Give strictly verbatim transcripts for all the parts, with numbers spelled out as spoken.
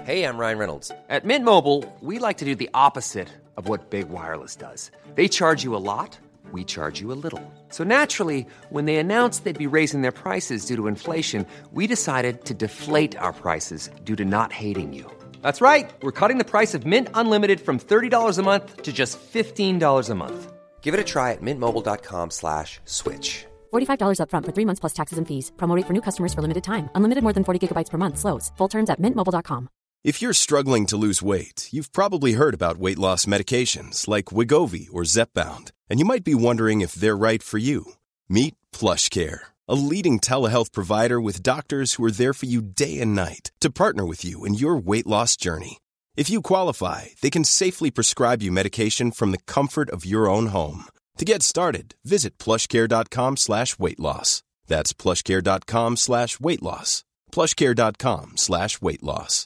Hey, I'm Ryan Reynolds. At Mint Mobile, we like to do the opposite of what Big Wireless does. They charge you a lot, we charge you a little. So naturally, when they announced they'd be raising their prices due to inflation, we decided to deflate our prices due to not hating you. That's right. We're cutting the price of Mint Unlimited from thirty dollars a month to just fifteen dollars a month. Give it a try at mintmobile.com slash switch. forty-five dollars up front for three months plus taxes and fees. Promo rate for new customers for limited time. Unlimited more than forty gigabytes per month. Slows full terms at mint mobile dot com. If you're struggling to lose weight, you've probably heard about weight loss medications like Wegovy or Zepbound, and you might be wondering if they're right for you. Meet PlushCare, a leading telehealth provider with doctors who are there for you day and night to partner with you in your weight loss journey. If you qualify, they can safely prescribe you medication from the comfort of your own home. To get started, visit plushcare.com slash weight loss. That's plushcare.com slash weight loss. plushcare.com slash weight loss.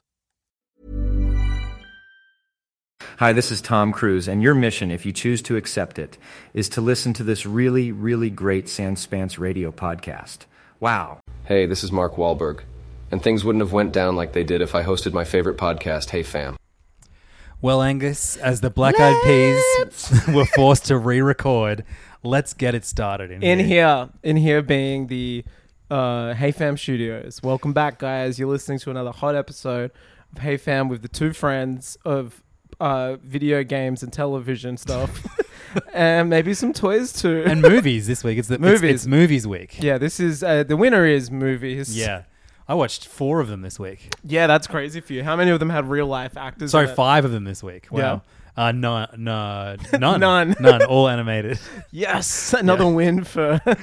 Hi, this is Tom Cruise, and your mission, if you choose to accept it, is to listen to this really, really great Sanspants radio podcast. Wow. Hey, this is Mark Wahlberg, and things wouldn't have went down like they did if I hosted my favorite podcast, Hey Fam. Well, Angus, as the Black Eyed Peas were forced to re-record, let's get it started in, in here. here. In here being the uh, Hey Fam Studios. Welcome back, guys. You're listening to another hot episode of Hey Fam with the two friends of uh, video games and television stuff. And maybe some toys too. And movies this week. It's the movies. It's, it's movies week. Yeah, this is uh, the winner is movies. Yeah. I watched four of them this week. Yeah, that's crazy for you. How many of them had real life actors? Sorry, in it? five of them this week. Wow. Yeah. Uh, no, no, none. None. None. All animated. Yes, another Yeah. win for, uh,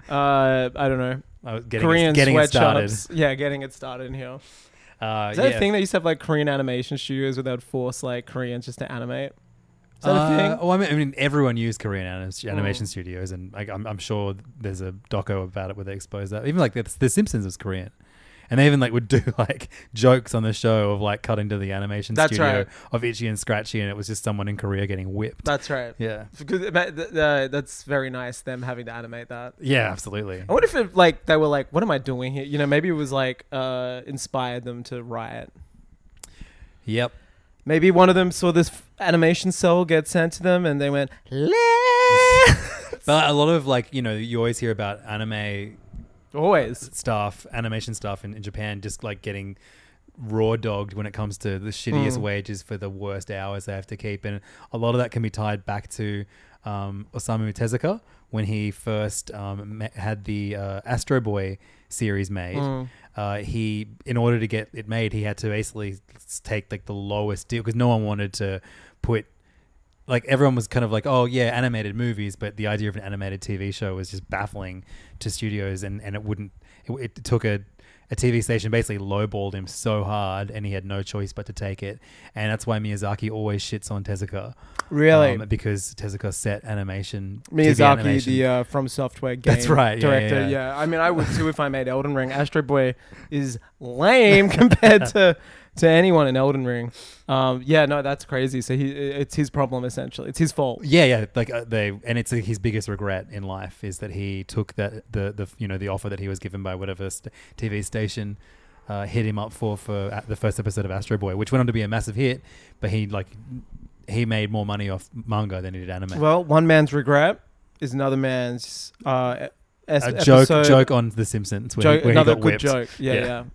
I don't know, I was getting Korean it, getting it started. sweatshops. Yeah, getting it started in here. Uh, Is that yeah. a thing that used to have like Korean animation studios where they would force like Koreans just to animate? Is that uh, a thing? Well, I mean, I mean, everyone used Korean anim- animation Mm. studios, and like, I'm, I'm sure there's a doco about it where they expose that. Even like the, the Simpsons was Korean. And they even like would do like jokes on the show of like cutting to the animation That's studio right. of Itchy and Scratchy, and it was just someone in Korea getting whipped. That's right. Yeah. Because, uh, that's very nice, them having to animate that. Yeah, absolutely. I wonder if it, like they were like, what am I doing here? You know, maybe it was like uh, inspired them to write. Yep. Maybe one of them saw this f- animation cell get sent to them and they went, let's. But a lot of like, you know, you always hear about anime Always. stuff, animation stuff in, in Japan just like getting raw dogged when it comes to the shittiest Mm. wages for the worst hours they have to keep. And a lot of that can be tied back to um, Osamu Tezuka when he first um, ma- had the uh, Astro Boy series made. Mm. Uh, he, in order to get it made, he had to basically take like the lowest deal because no one wanted to put. Like everyone was kind of like, oh yeah, animated movies, but the idea of an animated T V show was just baffling to studios, and, and it wouldn't. It, it took a, a T V station basically lowballed him so hard, and he had no choice but to take it, and that's why Miyazaki always shits on Tezuka. Really? Um, because Tezuka set animation. T V Miyazaki, animation. the uh, From Software game That's right, yeah, director. yeah, Yeah, yeah. I mean, I would too if I made Elden Ring. Astro Boy is lame compared to to anyone in Elden Ring. Um, yeah, no, that's crazy. So he, it's his problem essentially. It's his fault. Yeah, yeah, like uh, they, and it's uh, his biggest regret in life is that he took that the the you know the offer that he was given by whatever st- T V station uh, hit him up for for uh, the first episode of Astro Boy, which went on to be a massive hit, but he like he made more money off manga than he did anime. Well, one man's regret is another man's uh, es- a joke episode. joke on The Simpsons. Where Joke, he, where another he got good whipped. joke. Yeah, Yeah. yeah.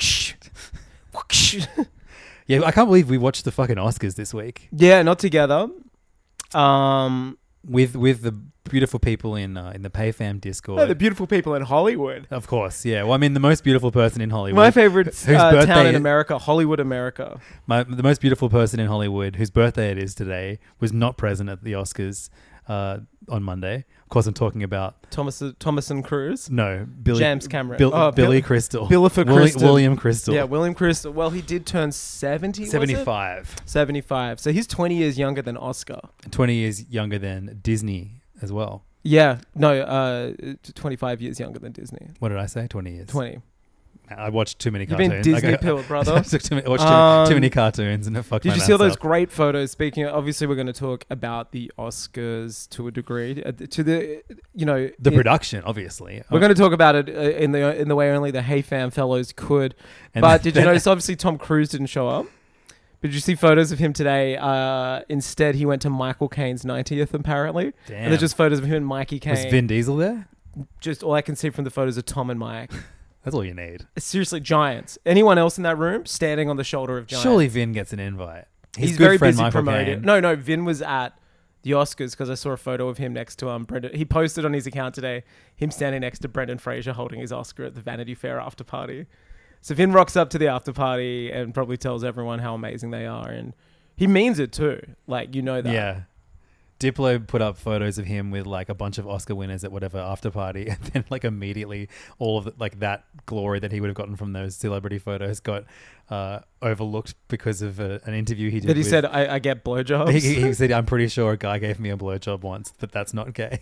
Yeah, I can't believe we watched the fucking Oscars this week Yeah, not together. Um, with with the beautiful people in uh, in the PayFam Discord. no, the beautiful people in Hollywood. Of course, yeah. Well, I mean, the most beautiful person in Hollywood. My favorite whose uh, birthday town in is- America, Hollywood, America. My, the most beautiful person in Hollywood, whose birthday it is today, was not present at the Oscars uh, on Monday. Of course, I'm talking about Thomas Thomas and Cruz. no Billy James Cameron. Bill, Oh, Billy Bill- Crystal, Billiford Willi- Crystal. William Crystal. Yeah, William Crystal. Well, he did turn seventy. was it? seventy-five. seventy-five. So he's twenty years younger than Oscar. twenty years younger than Disney as well. Yeah. No, uh, twenty-five years younger than Disney. What did I say? twenty years. twenty. I watched too many You've cartoons. been Disney Like, I- pilled, brother. I took too many, watched too, Um, too many cartoons and it fucked Did my you see all maths those up. great photos? Speaking of, obviously, we're going to talk about the Oscars to a degree. Uh, to the, you know, The in- production, obviously. We're going to talk about it uh, in the in the way only the Hey Fam fellows could. And but did you then- notice? Obviously, Tom Cruise didn't show up. But did you see photos of him today? Uh, instead, he went to Michael Caine's ninetieth, apparently. Damn. And they're just photos of him and Mikey Caine. Was Vin Diesel there? Just all I can see from the photos of Tom and Mike. That's all you need. Seriously, giants. Anyone else in that room standing on the shoulder of giants? Surely Vin gets an invite. His He's good very friend busy Michael promoting. Caine. No, no, Vin was at the Oscars because I saw a photo of him next to um Brendan. He posted on his account today him standing next to Brendan Fraser holding his Oscar at the Vanity Fair after party. So Vin rocks up to the after party and probably tells everyone how amazing they are, and he means it too. Like, you know that. Yeah. Diplo put up photos of him with like a bunch of Oscar winners at whatever after party, and then like immediately all of the, like that glory that he would have gotten from those celebrity photos got uh, overlooked because of a, an interview he did. That he with- said, I, I get blowjobs. he, he said, "I'm pretty sure a guy gave me a blowjob once, but that's not gay."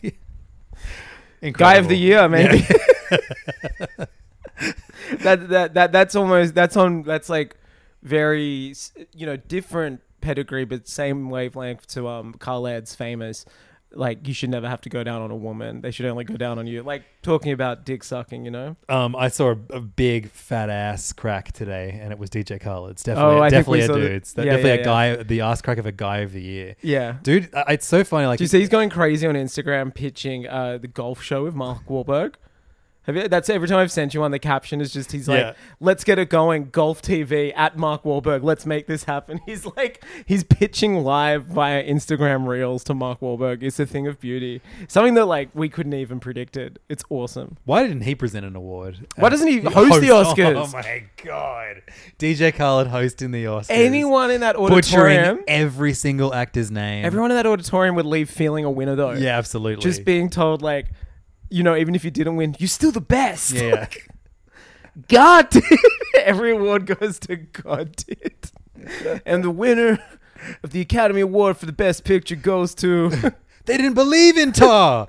Guy of the Incredible. year, maybe. Yeah. that that that that's almost that's on that's like very, you know, different pedigree but same wavelength to um Khaled's famous, like, you should never have to go down on a woman, they should only go down on you, like talking about dick sucking, you know. Um, I saw a, a big fat ass crack today, and it was D J Khaled. It's definitely, Oh, I think we definitely a saw the- dude. It's yeah, definitely yeah, a yeah. guy. The ass crack of a guy of the year. Yeah, Dude, uh, it's so funny. Like, do you see he's going crazy on Instagram pitching uh the golf show with Mark Wahlberg? Have you, that's every time I've sent you one, the caption is just, he's like, Yeah. let's get it going, Golf T V at Mark Wahlberg, let's make this happen. He's like, he's pitching live via Instagram Reels to Mark Wahlberg. It's a thing of beauty. Something that like we couldn't even predicted. It's awesome. Why didn't he present an award? Why doesn't he host the Oscars? Oh my god, D J Khaled hosting the Oscars. Anyone in that butchering auditorium, every single actor's name. everyone in that auditorium would leave feeling a winner though. Yeah, absolutely. Just being told like, you know, even if you didn't win, you're still the best. Yeah. God did. Every award goes to God did. And the winner of the Academy Award for the Best Picture goes to They didn't believe in Tar.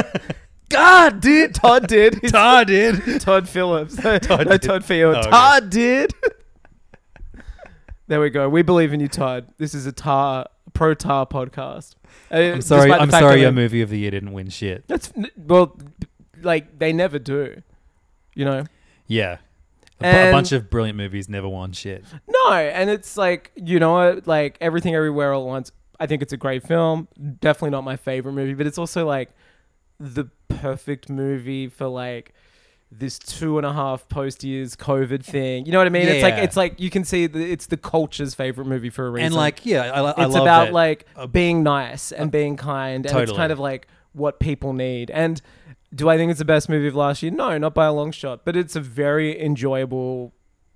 God did. Todd did. Tar did. Todd Phillips. Todd no, did. Todd Field. Oh, okay. Todd did. There we go. We believe in you, Todd. This is a Tar pro Tar podcast. Uh, I'm sorry. despite the I'm fact sorry. that Your we- movie of the year didn't win shit. That's well, like they never do. You know. Yeah. A, bu- a And- bunch of brilliant movies never won shit. No, and it's like, you know what, like Everything Everywhere All at Once, I think it's a great film. Definitely not my favorite movie, but it's also like the perfect movie for like this two and a half post years COVID thing. You know what I mean? Yeah, it's like yeah. it's like you can see the, it's the culture's favorite movie for a reason. And like, yeah, I, I it's love about that. like uh, being nice and being kind, and it's totally. kind of like what people need. And do I think it's the best movie of last year? No, not by a long shot, but it's a very enjoyable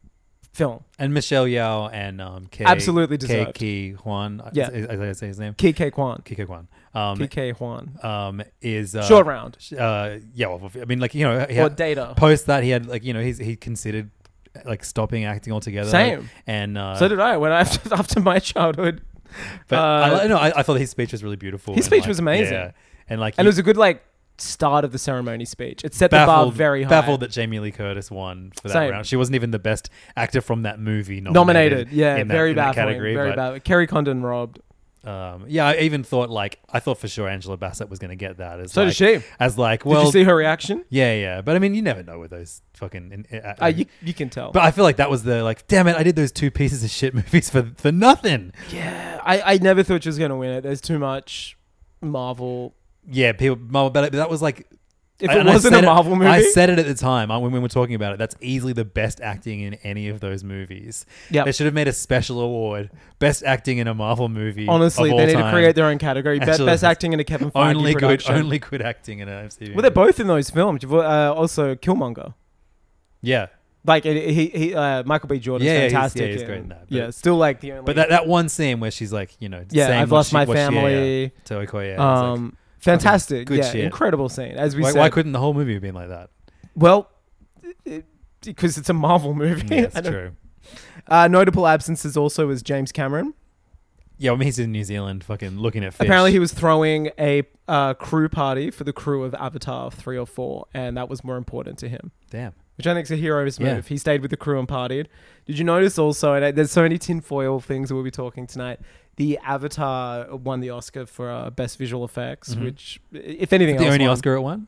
film. And Michelle Yeoh and um, K, Absolutely K deserved. Ki Hwan. Yeah. Is, is, is, say his name? K K Kwan. K Ki Hwan. Um, K K Hwan. um, is uh, Short round. Uh, yeah, well, I mean, like, you know, he Or had, Data. post that he had like, you know, he's he considered like stopping acting altogether. Same. And uh, So did I when I after, after my childhood. But uh, I, no, I, I thought his speech was really beautiful. His and, speech like, was amazing. Yeah. And like, And he it was a good like start of the ceremony speech. It set the bar baffled, very high. baffled that Jamie Lee Curtis won for that Same. round. She wasn't even the best actor from that movie nominated. Nominated. Yeah, in that, very in that baffling. category. very but, bad. Kerry Condon robbed. Um, yeah, I even thought like I thought for sure Angela Bassett was going to get that. As So like, did she. As like, well, Did you see her reaction? yeah, yeah. But I mean, you never know with those fucking. Uh, Uh, you, you can tell. but I feel like that was the like, damn it, I did those two pieces of shit movies for for nothing. yeah, I, I never thought she was going to win it. There's too much Marvel. Yeah, people. But that was like. If I- it and I wasn't a said it- Marvel movie, I said it at the time I- when we were talking about it. That's easily the best acting in any of those movies. Yep. They should have made a special award, best acting in a Marvel movie. honestly, of they all need time. to create their own category. Be- Actually, best acting in a Kevin Feige only good, production. only good acting in an M C U. Well, they're both in those films. You've, Uh, also, Killmonger. Yeah, Like it, he, he, uh, Michael B. Jordan's Yeah, yeah, he's- fantastic. yeah, he's in- great in that, but- yeah, still like the only. but that, that one scene where she's like, you know, Yeah, saying I've what lost she- my what she- yeah, family. yeah, to Okoye, yeah, it's like, um, fantastic. good yeah, shit. incredible scene. As we why, said, why couldn't the whole movie have been like that? well, because it's a Marvel movie. Yeah, I that's don't- true. Uh, notable absences also was James Cameron. Yeah, I mean, he's in New Zealand, fucking looking at fish. Apparently, he was throwing a uh, crew party for the crew of Avatar three or four, and that was more important to him. Damn. Which which I think is a hero's move. Yeah. He stayed with the crew and partied. Did you notice also, and I- there's so many tinfoil things we'll be talking tonight, the Avatar won the Oscar for uh, Best Visual Effects, Mhm. which, if anything The else... only won. Oscar it won?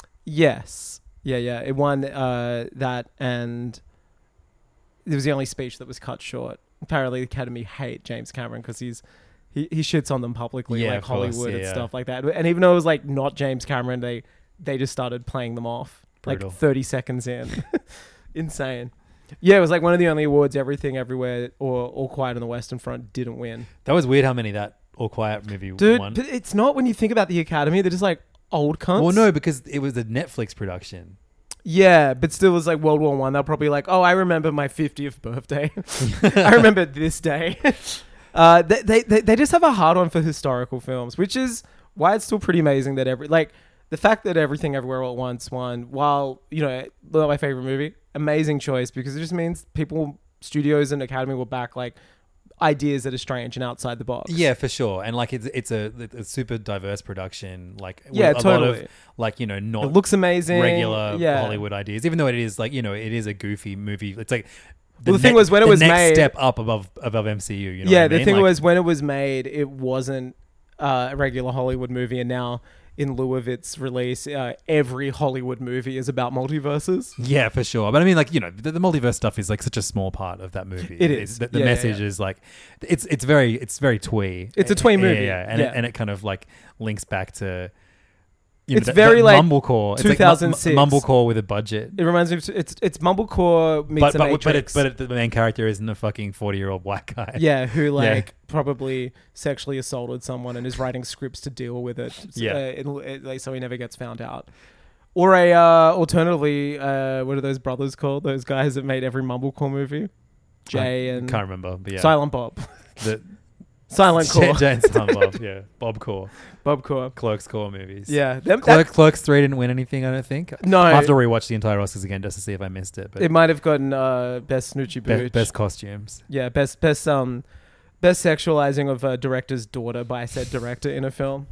Yes. Yeah, yeah. It won uh, that, and it was the only speech that was cut short. Apparently, the Academy hate James Cameron because he's he, he shits on them publicly, Yeah, like of course, Hollywood yeah, and yeah. stuff like that. And even though it was like not James Cameron, they they just started playing them off Brutal. like thirty seconds in. Insane. Yeah, it was like one of the only awards Everything Everywhere or All Quiet on the Western Front didn't win. That was weird how many that All Quiet movie Dude, won. but it's not when you think about the Academy. They're just like old cunts. Well, no, because it was a Netflix production. Yeah, but still, it was like World War One. They're probably like, oh, I remember my fiftieth birthday. I remember this day. uh, they, they they they just have a hard on for historical films, which is why it's still pretty amazing that every like the fact that Everything Everywhere All at Once won. While you know, not my favorite movie, amazing choice because it just means people, studios, and Academy will back like ideas that are strange and outside the box. Yeah, for sure. And like it's it's a, a super diverse production. Like with Yeah, a lot totally. of like you know not It looks amazing. regular Yeah. Hollywood ideas. Even though it is like you know it is a goofy movie. It's like Well, the thing was, when it the was next made- step up above above M C U. You know yeah, what I the mean? thing Like, was when it was made, it wasn't uh, a regular Hollywood movie, and now in lieu of its release, uh, every Hollywood movie is about multiverses. yeah, for sure. But I mean, like you know, the, the multiverse stuff is like such a small part of that movie. It It's- is. The, the Yeah, yeah, message yeah. is like it's it's very it's very twee. It's a twee Yeah, movie. Yeah, and Yeah. It, and it kind of like links back to. You It's know, that- very, that like, mumblecore. It's two thousand six. like mu- mumblecore with a budget. It reminds me of it's it's Mumblecore meets But the but, but, it, Matrix. but it, the main character isn't a fucking forty year old black guy. yeah, who like Yeah. probably sexually assaulted someone and is writing scripts to deal with it. Yeah. uh, it, it- like, so he never gets found out. Or a uh, alternatively, uh, what are those brothers called? Those guys that made every Mumblecore movie, Jay I and can't remember, but yeah, Silent Bob, The, Silent Jay, Core, Jay and Silent Bob, yeah, Bob Core, Bob Core. Clerks Core movies. Yeah, them, Clerks, Clerks three didn't win anything. I don't think. No. I will have to rewatch the entire Oscars again just to see if I missed it. But It might have gotten uh, best Snoochie best, Booch. best costumes. Yeah, best best um best sexualizing of a director's daughter by said director in a film.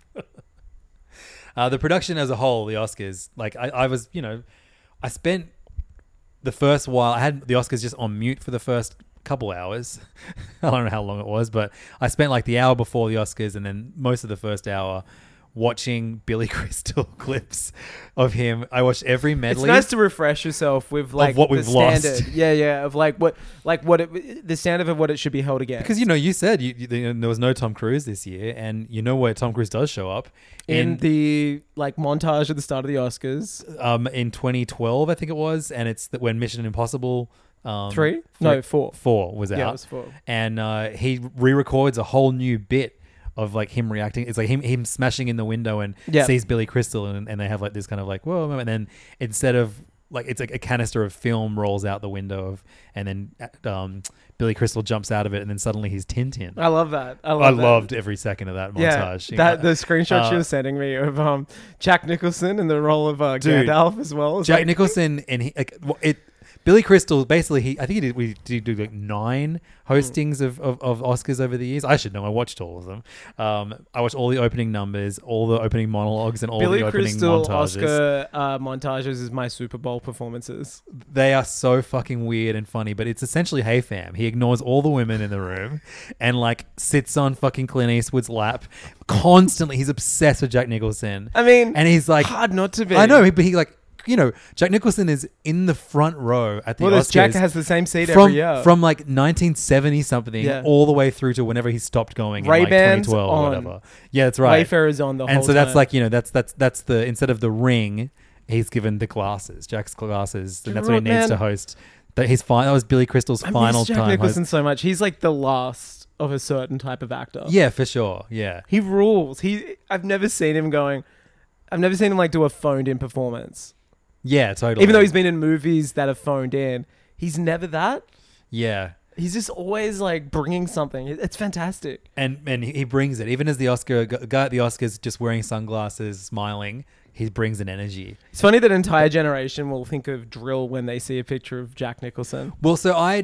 Uh, the production as a whole, the Oscars, like I, I was, you know, I spent the first while, I had the Oscars just on mute for the first couple hours. I don't know how long it was, but I spent like the hour before the Oscars and then most of the first hour watching Billy Crystal clips of him. I watched every medley. It's nice to refresh yourself with like what the we've lost. standard. Yeah, yeah, of like what like what it, the standard of what it should be held against. Because, you know, you said you, you, there was no Tom Cruise this year, and you know where Tom Cruise does show up. in the like montage at the start of the Oscars. um, in twenty twelve, I think it was, and it's the, when Mission Impossible um, Three? No, four. four was out. Yeah, it was four. And uh, he re-records a whole new bit of like him reacting. It's like him him smashing in the window and Yeah. sees Billy Crystal, and, and they have like this kind of like whoa, and then instead of like it's like a canister of film rolls out the window of, and then um, Billy Crystal jumps out of it, and then suddenly he's Tintin. I love that. I, love I that. loved every second of that Yeah, montage. You that know? the screenshot she Uh, was sending me of um Jack Nicholson in the role of uh, Dude, Gandalf as well. It's Jack like- Nicholson and he like well, it. Billy Crystal basically he I think he did we did do like nine hostings of, of, of Oscars over the years. I should know. I watched all of them. Um, I watched all the opening numbers, all the opening monologues, and all Billy the opening Crystal montages. Oscar uh, montages is my Super Bowl performances. They are so fucking weird and funny, but it's essentially Hey Fam. He ignores all the women in the room and like sits on fucking Clint Eastwood's lap constantly. He's obsessed with Jack Nicholson. I mean, and he's like hard not to be. I know, but he like you know Jack Nicholson is in the front row at the Well, this Oscars. Jack has the same seat from, every year. from like nineteen seventy something Yeah. all the way through to whenever he stopped going in like Ray-Bans twenty twelve or on. whatever. Yeah, that's right. Wayfarer's on the and whole so that's time. like you know that's that's that's the instead of the ring, he's given the glasses, Jack's glasses, Do and you that's what he know what, needs to man? host. That he's fine. That was Billy Crystal's I final miss Jack time. Nicholson host. so much. He's like the last of a certain type of actor. Yeah, for sure. Yeah, He rules. He I've never seen him going. I've never seen him like do a phoned in performance. yeah, totally. Even though he's been in movies that are phoned in, he's never that. yeah. He's just always like bringing something. It- It's fantastic. And and he brings it. Even as the Oscar guy at the Oscars, just wearing sunglasses, smiling, he brings an energy. It's funny that an entire generation will think of Drill when they see a picture of Jack Nicholson. Well, so I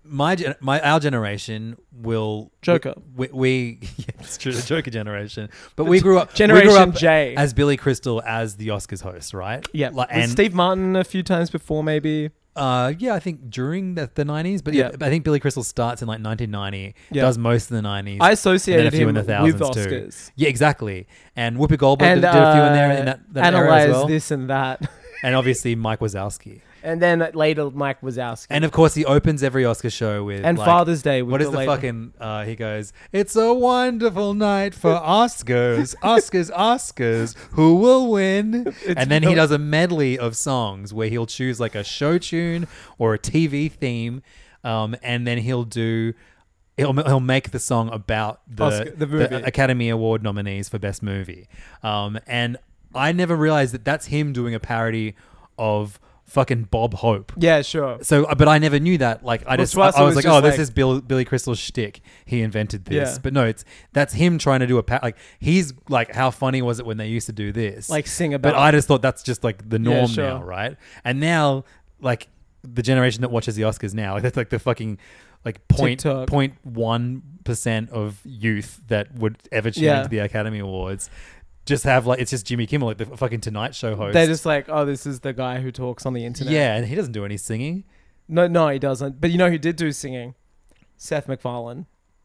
my gen- my our generation will Joker. We, we yeah, it's true, the Joker generation. But we grew up Generation we grew up J. as Billy Crystal as the Oscars host, right? Yeah, Like, and and Steve Martin a few times before, maybe. Uh, yeah, I think during the, the nineties, but yeah, Yeah. I think Billy Crystal starts in like nineteen ninety, Yeah. does most of the nineties. I and then associated a few him in the with thousands too. Oscars. Yeah, exactly. And Whoopi Goldberg And did, did a few in there uh, in that, that era analyze as well. this and that. And obviously Mike Wazowski. And then later Mike Wazowski. And of course he opens every Oscar show with And like, Father's Day with What is the the later- fucking? Uh, he goes, "It's a wonderful night for Oscars, Oscars, Oscars. Who will win?" And then he really- does a medley of songs where he'll choose like a show tune or a T V theme, um, and then he'll do. He'll, he'll make the song about the, Oscar- the movie. Academy Award nominees for Best Movie. Um, and I never realized that that's him doing a parody of fucking Bob Hope. Yeah, sure. So, but I never knew that. Like, I Well, just, to us I, I it was was like, just oh, this like- is Bill, Billy Crystal's shtick. He invented this. Yeah. But no, it's that's him trying to do a pa- like. He's like, how funny was it when they used to do this? Like sing about. But I just thought that's just like the norm sure. now, right? And now, like the generation that watches the Oscars now, like that's like the fucking like point TikTok. point one percent of youth that would ever tune Yeah. into the Academy Awards. Just have like it's just Jimmy Kimmel, like the fucking Tonight Show host. They're just like, oh, this is the guy who talks on the internet. yeah, and he doesn't do any singing. No, no, he doesn't. But you know who did do singing? Seth MacFarlane.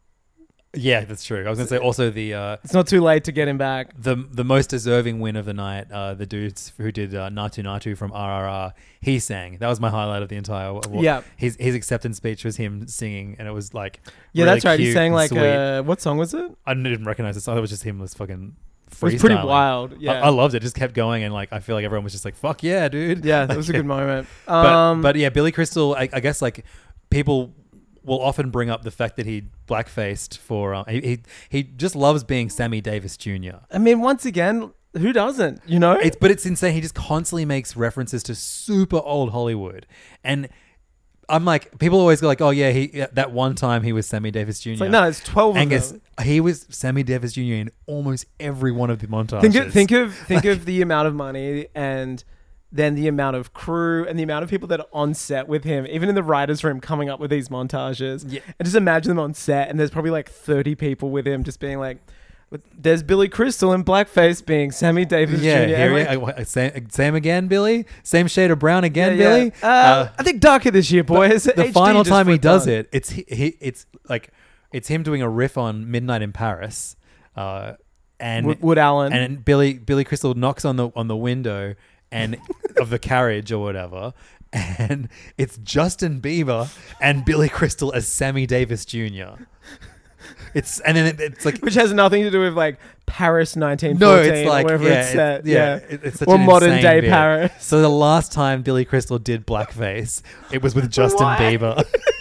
Yeah, that's true. I was gonna say also the uh, It's not too late to get him back. the the most deserving win of the night. Uh, the dudes who did uh, Natu Natu from R R R, he sang. That was my highlight of the entire award. Yeah. his his acceptance speech was him singing, and it was like Yeah, really that's right. He cute sang and like, sweet. uh, what song was it? I didn't recognize the song. It was just him. Was fucking. It was pretty freestyling. wild. Yeah. I, I loved it. Just kept going, and like I feel like everyone was just like, "Fuck yeah, dude!" Yeah, that Like, was a good moment. But Um, but yeah, Billy Crystal. I, I guess like people will often bring up the fact that he blackfaced for. Um, he, he he just loves being Sammy Davis Junior I mean, once again, who doesn't? You know? It's but it's insane. He just constantly makes references to super old Hollywood, and I'm like, people always go like, "Oh yeah, he yeah, that one time he was Sammy Davis Junior" It's like, no, it's twelve Angus, of them. he was Sammy Davis Junior in almost every one of the montages. Think of, think of think of the amount of money and then the amount of crew and the amount of people that are on set with him, even in the writer's room, coming up with these montages. Yeah. And just imagine them on set, and there's probably like thirty people with him, just being like, "There's Billy Crystal in blackface being Sammy Davis Yeah, Junior here And we, like, uh, same, same again, Billy. Same shade of brown again, yeah, yeah. Billy. Uh, Uh, I think darker this year, boys. the H D final just time he flipped does on. it, it's he, he, it's like it's him doing a riff on Midnight in Paris, uh, and Wood, Wood Allen. and Billy Billy Crystal knocks on the on the window and of the carriage or whatever, and it's Justin Bieber and Billy Crystal as Sammy Davis Junior It's and then it, it's like which has nothing to do with like Paris nineteen no, fourteen it's like or wherever yeah, it's set. it- yeah, yeah. it- it's such Or an modern insane day bit. Paris. So the last time Billy Crystal did blackface, it was with Justin Why? Bieber.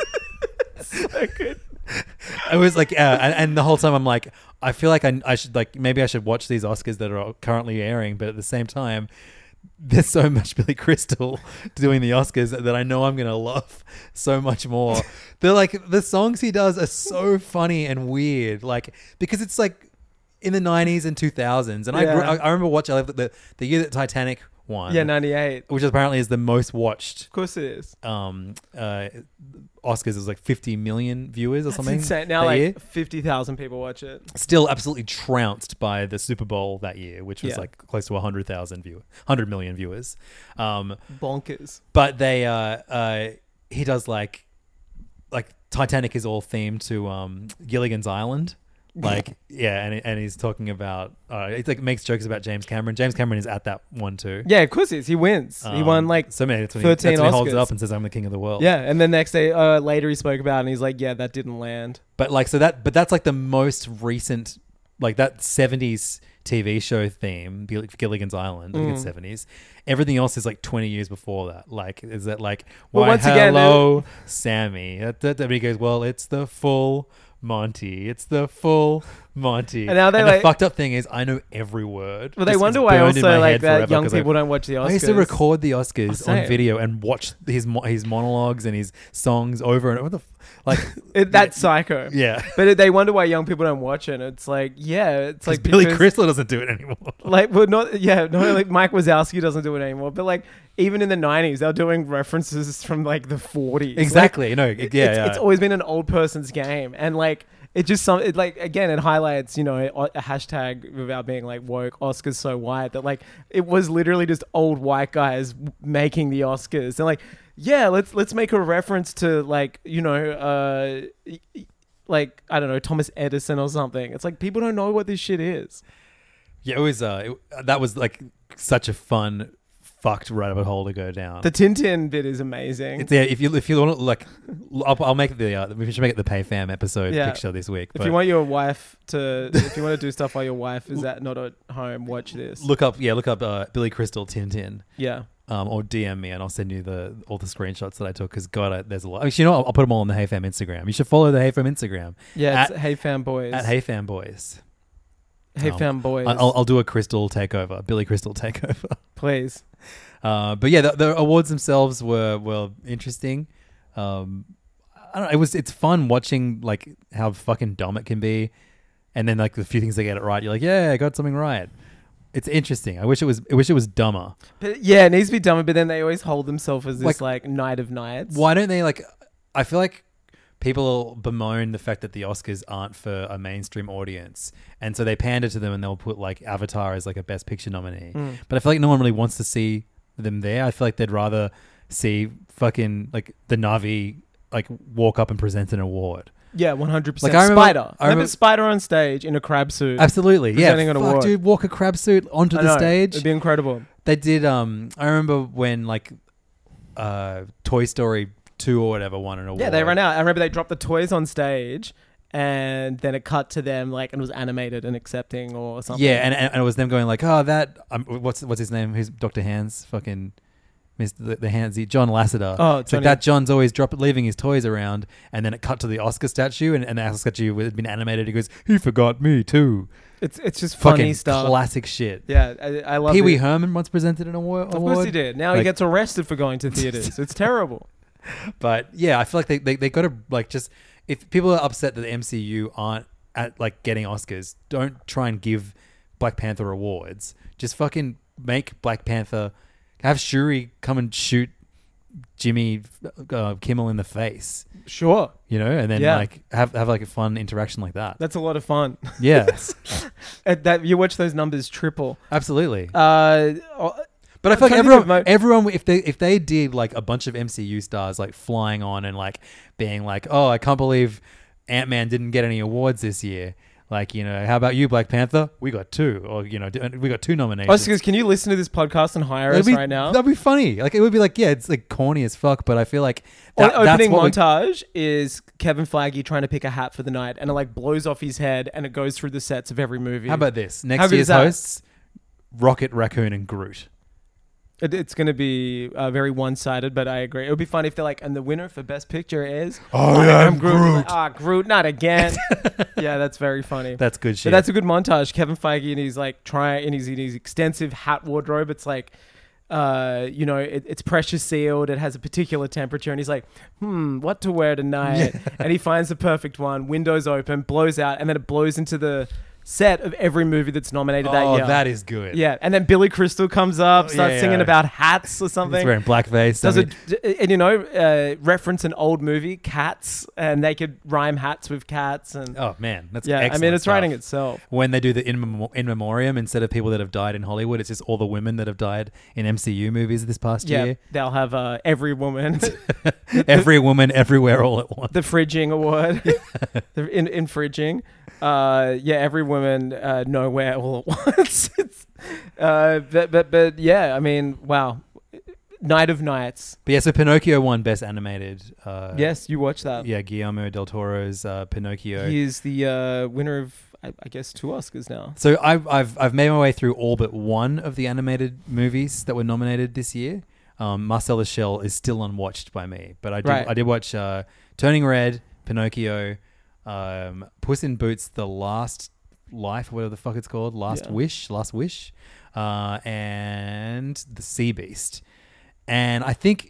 So good. I was like, yeah, and, and the whole time I'm like, I feel like I, I should like maybe I should watch these Oscars that are currently airing, but at the same time, there's so much Billy Crystal doing the Oscars that I know I'm gonna love so much more. They're like the songs he does are so funny and weird, like because it's like in the nineties and two thousands, and I, Yeah. grew, I I remember watching the, the the year that Titanic won, Yeah, ninety-eight. which apparently is the most watched Of course it is. um uh Oscars. It was like fifty million viewers or That's something. insane. Now that like year. fifty thousand people watch it. Still absolutely trounced by the Super Bowl that year, which was Yeah. like close to one hundred thousand view, one hundred million viewers. Um, Bonkers. but they, uh, uh, he does like, like Titanic is all themed to um, Gilligan's Island. Like, yeah, and and he's talking about, uh, it like makes jokes about James Cameron. James Cameron is at that one too. Yeah, of course he is. He wins. he Um, won like so many. That's when, he, that's thirteen when he holds it Oscars. up and says, "I'm the king of the world." Yeah, and the next day uh, later he spoke about it and he's like, yeah, that didn't land. But like, so that, but that's like the most recent, like that seventies T V show theme, Gill- Gilligan's Island. I think it's Mm. seventies. Everything else is like twenty years before that. Like, is that like, Well, why, once again, hello, Sammy. That, that, that- he goes, well, it's the full Monty. It's the full Monty. And now they the like- fucked up thing is, I know every word. Well, they Just- wonder it's why burned in also my like head that forever young 'cause I- people don't watch the Oscars. I used to record the Oscars Oh, on same. video and watch his mo- his monologues and his songs over and over. What the f- like It, that's psycho. yeah. But it, they wonder why young people don't watch it. It's like, yeah, it's like Billy because Crystal doesn't do it anymore. Like, well, not yeah, no, like Mike Wazowski doesn't do it anymore. But like, even in the nineties, they're doing references from like the forties. Exactly. Like, no, yeah, it's, yeah. it's always been an old person's game, and like. It just some it like again it highlights, you know, a, a hashtag without being like woke, Oscars so white, that like it was literally just old white guys making the Oscars. And like, yeah, let's let's make a reference to like, you know, uh like I don't know, Thomas Edison or something. It's like people don't know what this shit is. Yeah, it was uh it, that was like such a fun fucked rabbit hole to go down. The Tintin bit is amazing. It's, yeah, if you if you want to like, I'll, I'll make the uh, we should make it the PayFam episode Yeah. picture this week. If but you want your wife to, if you want to do stuff while your wife is at not at home, watch this. look up, yeah, look up uh, Billy Crystal Tintin, Yeah. um, or D M me and I'll send you the all the screenshots that I took because God, I, there's a lot. I mean, you know, I'll, I'll put them all on the HeyFam Instagram. You should follow the HeyFam Instagram. Yeah, it's at, Hey Fam Boys. at HeyFam Boys. Hey Um, Fam Boys. I'll, I'll do a Crystal takeover, Billy Crystal takeover. Please. Uh, but yeah, the, the awards themselves were were interesting. Um, I don't know. It was it's fun watching like how fucking dumb it can be, and then like the few things they get it right, you're like, yeah, I got something right. It's interesting. I wish it was. I wish it was dumber. But yeah, it needs to be dumber, but then they always hold themselves as this like, Like- night of nights. Why don't they like? I feel like people bemoan the fact that the Oscars aren't for a mainstream audience, and so they pander to them and they'll put like Avatar as like a Best Picture nominee. Mm. But I feel like no one really wants to see them there. I feel like they'd rather see fucking like the Na'vi like walk up and present an award. Yeah, one hundred percent. Like, I remember- Spider. I I remember remember- Spider on stage in a crab suit. Absolutely, yeah. Presenting an Fuck, award. dude, walk a crab suit onto I the know, stage. It'd be incredible. They did. Um, I remember when like, uh, Toy Story two or whatever won an award. Yeah, they ran out. I remember they dropped the toys on stage, and then it cut to them like, and it was animated and accepting or something. Yeah, and, and it was them going like, oh, that um, what's what's his name? Who's Doctor Hands? Fucking Mister The, the Handsy John Lasseter. Oh, it's like Johnny. that. John's always drop leaving his toys around, and then it cut to the Oscar statue, and, and the Oscar statue had been animated. He goes, he forgot me too. it's it's just funny Fucking stuff. classic shit. Yeah, I, I love Pee Wee it. Herman once presented an award. Of course he did. Now he Like- gets arrested for going to theaters. It's terrible. But yeah, I feel like they they, they got to like just if people are upset that the M C U aren't at like getting Oscars, don't try and give Black Panther awards. Just fucking make Black Panther, have Shuri come and shoot Jimmy uh, Kimmel in the face, Sure. you know, and then Yeah. like have have like a fun interaction like that. That's a lot of fun. Yeah, Uh, that you watch those numbers triple. absolutely. Uh, oh, But I feel I'm like trying to think everyone, of mo- everyone, if they if they did like a bunch of M C U stars like flying on and like being like, oh, I can't believe Ant-Man didn't get any awards this year. Like, you know, how about you, Black Panther? We got two, or you know, d- we got two nominations. Oscars, can you listen to this podcast and hire That'd us be- right now? That'd be funny. Like, it would be like, yeah, it's like corny as fuck, but I feel like Or that, the that's opening what we- montage is Kevin Feige trying to pick a hat for the night, and it like blows off his head, and it goes through the sets of every movie. How about this? How Next good is year's that? hosts, Rocket Raccoon and Groot. It, it's going to be uh, very one-sided, but I agree. It would be fun if they're like, and the winner for Best Picture is I am Groot. Like, ah, Groot, not again. Yeah, that's very funny. That's good shit. But that's a good montage. Kevin Feige and he's like trying in his in his extensive hat wardrobe. It's like, uh, you know, it, it's pressure sealed. It has a particular temperature, and he's like, hmm, what to wear tonight? And he finds the perfect one. Windows open, blows out, and then it blows into the set of every movie that's nominated that oh, year. that is good. Yeah, and then Billy Crystal comes up, Oh, starts yeah, singing yeah. about hats or something. He's wearing blackface. Does I mean, it, and you know, uh, reference an old movie, Cats, and they could rhyme hats with cats, and oh man, that's yeah, I excellent mean, it's stuff. writing itself. When they do the in, mem- in memoriam, instead of people that have died in Hollywood, it's just all the women that have died in M C U movies this past Yeah, year. they'll have uh, every woman, Every woman, everywhere, all at once. the fridging award, the in infringing. Uh, yeah, every woman, uh, nowhere, all at once. It's, uh, but but but yeah, I mean, wow, Night of Nights. But yeah, so Pinocchio won Best Animated. Uh, Yes, you watched that. Yeah, Guillermo del Toro's uh, Pinocchio. He is the uh, winner of, I, I guess, two Oscars now. So I've, I've I've made my way through all but one of the animated movies that were nominated this year. Um, Marcel the Shell is still unwatched by me, but I did Right. I did watch uh, Turning Red, Pinocchio, um, Puss in Boots: The Last Life, whatever the fuck it's called, Last Yeah. Wish, Last Wish, uh, and The Sea Beast. And I think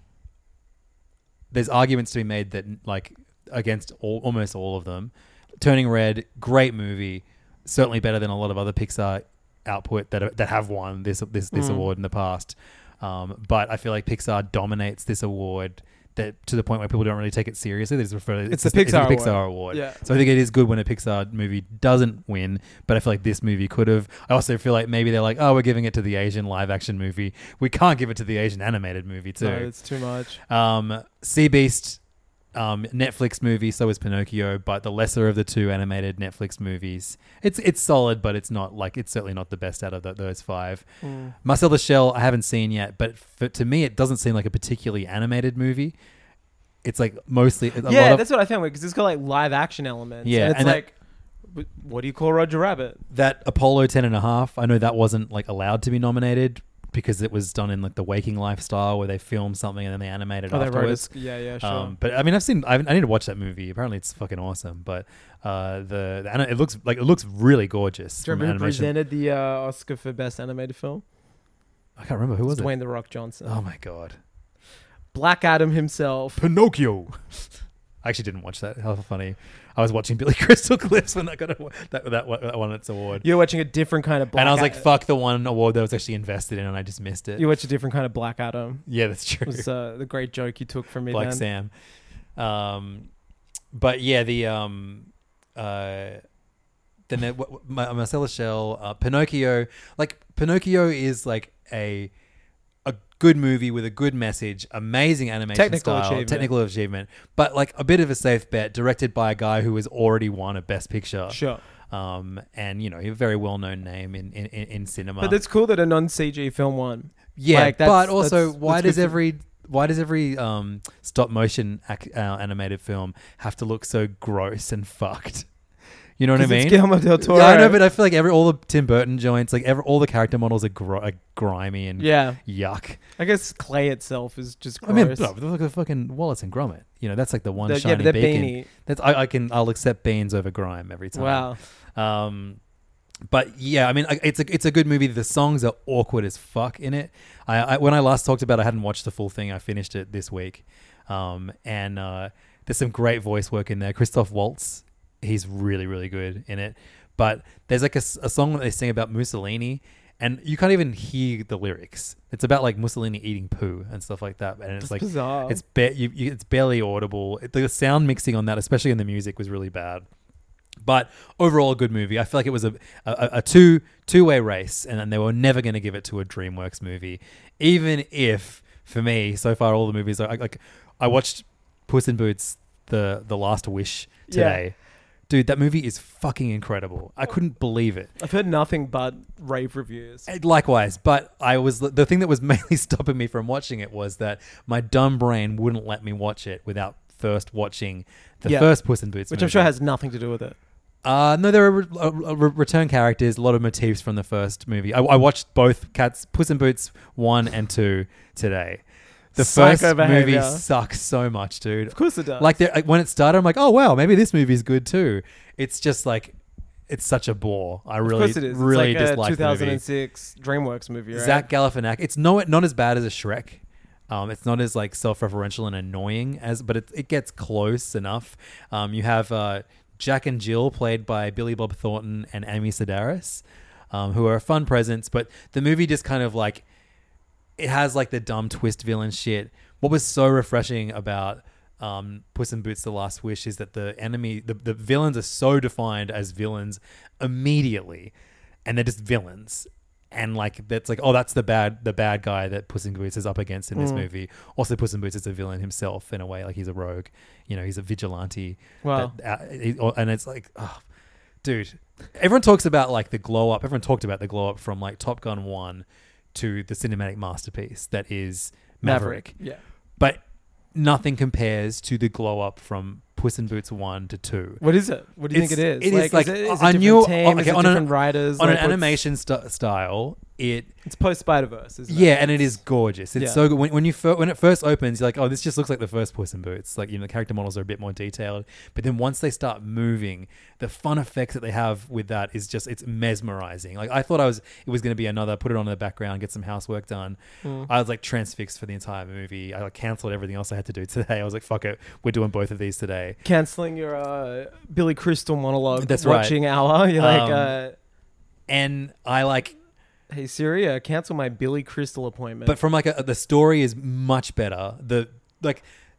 there's arguments to be made that like against all, almost all of them. Turning Red, great movie, certainly better than a lot of other Pixar output that that have won this this this Mm. award in the past. Um, but I feel like Pixar dominates this award that to the point where people don't really take it seriously. They just refer to it. It's just- the Pixar Pixar award. award. Yeah. So I think it is good when a Pixar movie doesn't win, but I feel like this movie could have. I also feel like maybe they're like, oh, we're giving it to the Asian live action movie. We can't give it to the Asian animated movie too. No, it's too much. Um, Sea Beast, um, Netflix movie. So is Pinocchio, but the lesser of the two animated Netflix movies. It's it's solid, but it's not like it's certainly not the best out of the, those five. Mm. Marcel the Shell, I haven't seen yet, but for, to me, it doesn't seem like a particularly animated movie. It's like mostly a Yeah, lot of, that's what I found because it's got like live action elements. Yeah, and it's and that- like, w- what do you call Roger Rabbit? that Apollo ten and a half. I know that wasn't like allowed to be nominated because it was done in like the Waking Life style where they film something and then they animate it Oh, they wrote afterwards. it. Yeah, yeah, sure. Um, but I mean, I've seen. I, I need to watch that movie. Apparently, it's fucking awesome. But uh, the, the ani- it looks like it looks really gorgeous. do you from remember who animation. presented the uh, Oscar for Best Animated Film? I can't remember who was Dwayne it. The Rock Johnson. Oh my god, Black Adam himself. Pinocchio. I actually didn't watch that. How funny! I was watching Billy Crystal clips when that got a, that, that that won its award, You're watching a different kind of Black and I was like, Adam. "Fuck the one award that was actually invested in," and I just missed it. You watch a different kind of Black Adam. Yeah, that's true. It was uh, the great joke you took from me Black then. Sam. Um, but yeah, the um, uh, then the, w- w- Marcel Shell, uh, Pinocchio. Like Pinocchio is like a a good movie with a good message, amazing animation Technical style, achievement. technical achievement, but like a bit of a safe bet, directed by a guy who has already won a Best Picture. Sure. Um, and you know, a very well known name in, in, in in cinema. But it's cool that a non-C G film won. Yeah, Like, that's- but also, that's- why that's does good for- every why does every um, stop motion ac- uh, animated film have to look so gross and fucked? You know what I 'Cause it's mean? Guillermo del Toro. Yeah, I know, but I feel like every all the Tim Burton joints, like every, all the character models are, gr- are grimy and Yeah. yuck. I guess clay itself is just gross. I mean, bro, look at fucking Wallace and Gromit. You know, that's like the one The- yeah, shiny but they're beacon. beanie. That's I, I can I'll accept beans over grime every time. Wow. Um, but yeah, I mean, I- it's a it's a good movie. The songs are awkward as fuck in it. I, I when I last talked about it, I hadn't watched the full thing. I finished it this week, um, and uh, there's some great voice work in there. Christoph Waltz, he's really really good in it. But there's like a, s- a song that they sing about Mussolini, and you can't even hear the lyrics. It's about like Mussolini eating poo and stuff like that, and it's That's like bizarre. it's ba- you, you, it's barely audible. It, the sound mixing on that, especially in the music, was really bad. But overall, a good movie. I feel like it was a a, a two two way race, and then they were never going to give it to a DreamWorks movie, even if for me so far all the movies are like I watched Puss in Boots, the the Last Wish today. Dude, that movie is fucking incredible. I couldn't believe it. I've heard nothing but rave reviews. And likewise, but I was the thing that was mainly stopping me from watching it was that my dumb brain wouldn't let me watch it without first watching the Yeah. first Puss in Boots, Which movie. I'm sure has nothing to do with it. Uh, no, there are re- uh, re- return characters, a lot of motifs from the first movie. I, I watched both Cats, Puss in Boots one and two today. The Psycho first behavior. movie sucks so much, dude. Of course it does. Like, there- like when it started, I'm like, oh wow, maybe this movie's good too. It's just like, it's such a bore. I Of really, course it is. really it's like dislike a the movie. two thousand six DreamWorks movie, right? Zach Galifianakis. It's no, not as bad as a Shrek. Um, it's not as like self-referential and annoying as, but it it gets close enough. Um, you have uh, Jack and Jill played by Billy Bob Thornton and Amy Sedaris, um, who are a fun presence. But the movie just kind of like it has like the dumb twist villain shit. What was so refreshing about um, Puss in Boots: The Last Wish is that the enemy, the, the villains are so defined as villains immediately, and they're just villains. And like that's like, oh, that's the bad the bad guy that Puss in Boots is up against in this Mm. movie. Also, Puss in Boots is a villain himself in a way, like he's a rogue. You know, he's a vigilante. Wow. That, uh, he- and it's like, oh, dude, everyone talks about like the glow up. Everyone talked about the glow up from like Top Gun one to the cinematic masterpiece that is Maverick. Yeah. But nothing compares to the glow up from Puss in Boots one to two. What is it? What do you It's- think it is? It is like, is it, is it I different knew teams, okay, is it on different an, writers? on Like, an what's- animation st- style. It It's post Spider Verse, isn't it? yeah, and it is gorgeous. It's Yeah. so good when, when you fir- when it first opens. You're like, oh, this just looks like the first Puss in Boots. Like you know, the character models are a bit more detailed. But then once they start moving, the fun effects that they have with that is just it's mesmerizing. Like I thought I was it was going to be another put it on in the background, get some housework done. Mm. I was like transfixed for the entire movie. I like canceled everything else I had to do today. I was like, fuck it, we're doing both of these today. Canceling your uh, Billy Crystal monologue. That's right. watching hour. You're like, Um, uh, and I like. Hey Siri, uh, cancel my Billy Crystal appointment. But from like a, the story is much better. The like.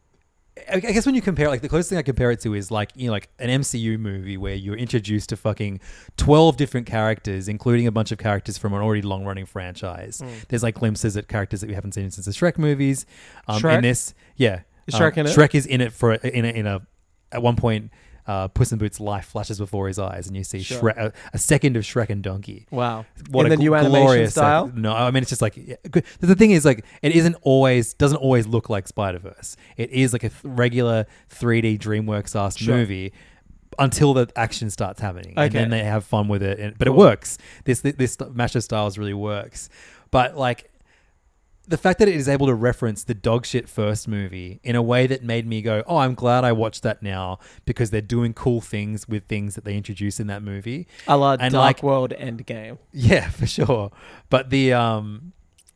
I guess when you compare, like the closest thing I compare it to is like, you know, like an M C U movie where you're introduced to fucking twelve different characters, including a bunch of characters from an already long running franchise. Mm. There's like glimpses at characters that we haven't seen since the Shrek movies. Um, Shrek? In this, yeah, Is Shrek um, in it? Shrek is in it for in a, in a at one point. Uh, Puss in Boots' life flashes before his eyes, and you see Sure. Shrek, a, a second of Shrek and Donkey. Wow! What in a the new gl- animation glorious style. sec- no, I mean it's just like yeah, good. The thing is like it isn't always doesn't always look like Spider-Verse. It is like a th- regular three D DreamWorks ass Sure. movie until the action starts happening, and Okay. then they have fun with it. And, but Cool. it works. This this, this mashup styles really works. But like. The fact that it is able to reference the dog shit first movie in a way that made me go, oh, I'm glad I watched that now because they're doing cool things with things that they introduce in that movie. A la And, Dark like- World Endgame. Yeah, for sure. But the, um,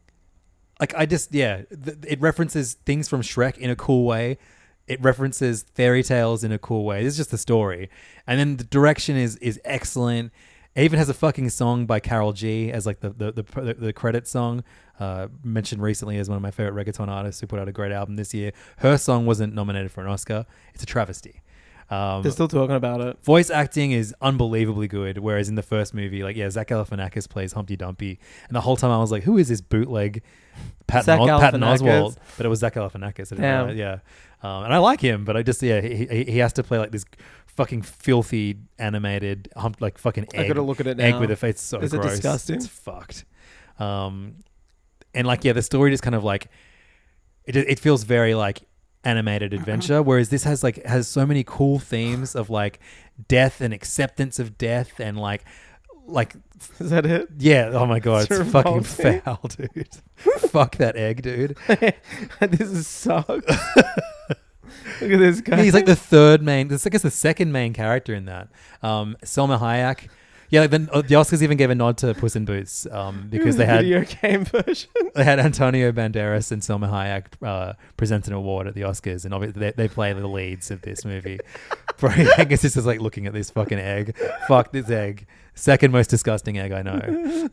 like, I just, yeah, th- it references things from Shrek in a cool way. It references fairy tales in a cool way. This is just the story. And then the direction is is excellent. It even has a fucking song by Karol G as like the the the, the, the credit song. Uh, mentioned recently as one of my favorite reggaeton artists who put out a great album this year. Her song wasn't nominated for an Oscar. It's a travesty. Um, They're still talking about it. Voice acting is unbelievably good, whereas in the first movie, like, yeah, Zach Galifianakis plays Humpty Dumpty, and the whole time I was like, who is this bootleg Patton, Zach Os- Patton Galifianakis? Oswalt? But it was Zach Galifianakis. I didn't Damn. know that, yeah. Um, and I like him, but I just, yeah, he, he, he has to play like this fucking filthy animated, hump, like fucking egg. I gotta look at it Egg now. with a face. It's so Is it gross. disgusting? It's fucked. Um, and like, yeah, the story just kind of like, it, it feels very like animated adventure, whereas this has like has so many cool themes of like death and acceptance of death and like like Is that it? yeah, oh my god, It's it's, fucking revolting. foul, dude. Fuck that egg, dude. This is sucks. Look at this guy. He's like the third main, this I guess the second main character in that. Um, Selma Hayek. Yeah, like the, the Oscars even gave a nod to Puss in Boots um, because they had video game version. they had Antonio Banderas and Selma Hayek uh, present an award at the Oscars, and obviously they, they play the leads of this movie. Brian Angus is just like looking at this fucking egg. Fuck this egg. Second most disgusting egg I know.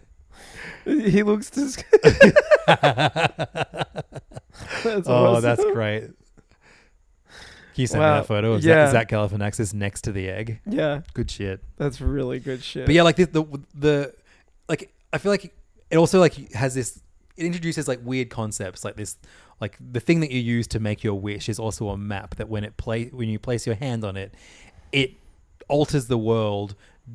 He looks disgusting. That's Oh, awesome. that's great. Can you send Wow. me that photo of Yeah. Zach, Zach Galifianakis next to the egg? Yeah, Good shit. that's really good shit. But yeah, like the, the the like I feel like it also like has this. It introduces like weird concepts like this. Like the thing that you use to make your wish is also a map that when it play when you place your hand on it, it alters the world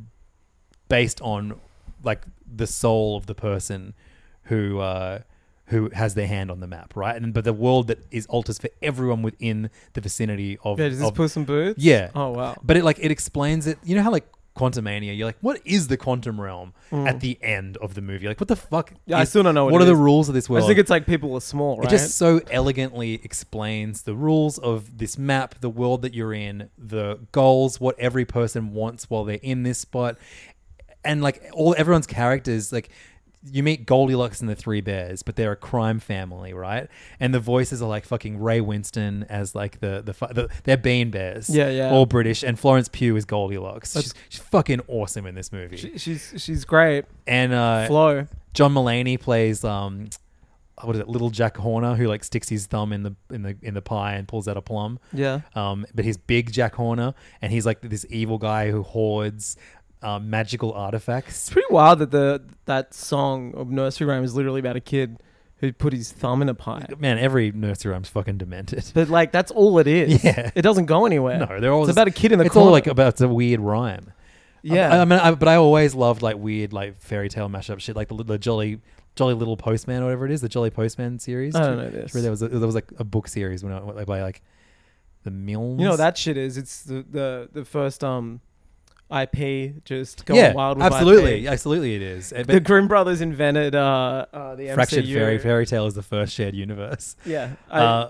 based on like the soul of the person who uh, who has their hand on the map, right? And but the world that is alters for everyone within the vicinity of. Yeah, does this of Puss in Boots? Yeah. Oh wow. But it like it explains it. You know how like Quantumania, you're like, what is the quantum realm at the end of the movie? Like, what the fuck? Yeah, I is- still don't know what What it are is. the rules of this I world? just think it's like people are small, right? It just so elegantly explains the rules of this map, the world that you're in, the goals, what every person wants while they're in this spot, and like all everyone's characters. Like you meet Goldilocks and the Three Bears, but they're a crime family, right? And the voices are like fucking Ray Winston as like the the, fu- the they're Bean Bears, Yeah, yeah. all British, and Florence Pugh is Goldilocks. She's, she's fucking awesome in this movie. She, she's she's great. and uh, Flo. John Mulaney plays um, what is it, Little Jack Horner, who like sticks his thumb in the in the in the pie and pulls out a plum. Yeah. Um, but he's Big Jack Horner, and he's like this evil guy who hoards um, magical artifacts. It's pretty wild that the that song of Nursery Rhyme is literally about a kid who put his thumb in a pie. Man, every nursery rhyme's fucking demented. But like that's all it is. Yeah. It doesn't go anywhere. No, they're all It's just- about a kid in the It's corner. all like about it's a weird rhyme. Yeah. I, I mean, I, but I always loved like weird like fairy tale mashup shit, like the, the Jolly Jolly Little Postman or whatever it is, the Jolly Postman series. I don't know this. Where there was a, there was like a book series when I went by like the Milnes. You know what that shit is? It's the the, the first um I P just going yeah, wild with absolutely, I P. absolutely it is. Uh, The But Grimm brothers invented uh, uh the Fractured M C U. Fairy Fairy Tale is the first shared universe. Yeah. I, Uh,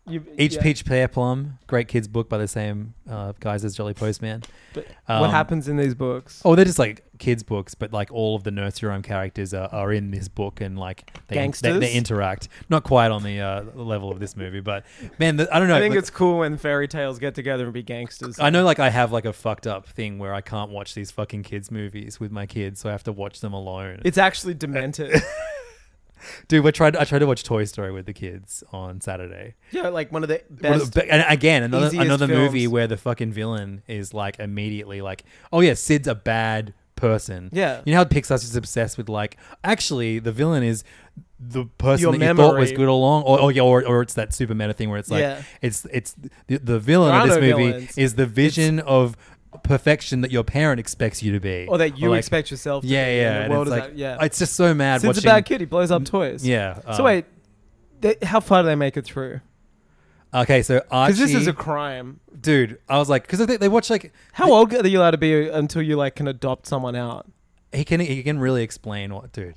You, Each yeah. Peach Pear Plum, great kids book by the same uh, guys as Jolly Postman. But Um, what happens in these books? Oh, they're just like kids books, but like all of the nursery rhyme characters are, are in this book, and like they, Gangsters? they, they interact. Not quite on the uh, level of this movie, but man, the, I don't know. I think like, it's cool when fairy tales get together and be gangsters. I know, like I have like a fucked up thing where I can't watch these fucking kids movies with my kids, so I have to watch them alone. It's actually demented. Dude, we tried. I tried to watch Toy Story with the kids on Saturday. Yeah, like one of the One of best. the be- and again, another easiest another movie films. where the fucking villain is like immediately like, oh yeah, Sid's a bad person. Yeah. You know how Pixar's just obsessed with like, actually the villain is the person Your that you thought was memory. good all along, or or, yeah, or or it's that super meta thing where it's like, Yeah. it's it's the, the villain There of are this no movie villains. is the vision of perfection that your parent expects you to be, or that you like- expect yourself to Yeah, be. yeah. And and the world it's is like, like, yeah. it's just so mad Sid's watching. a bad kid. He blows up toys. Yeah. So um, wait, they, how far do they make it through? Okay, so Archie, Because this is a crime. dude. I was like, because they, they watch like How old are you allowed to be until you like can adopt someone out? he can he can really explain what, dude.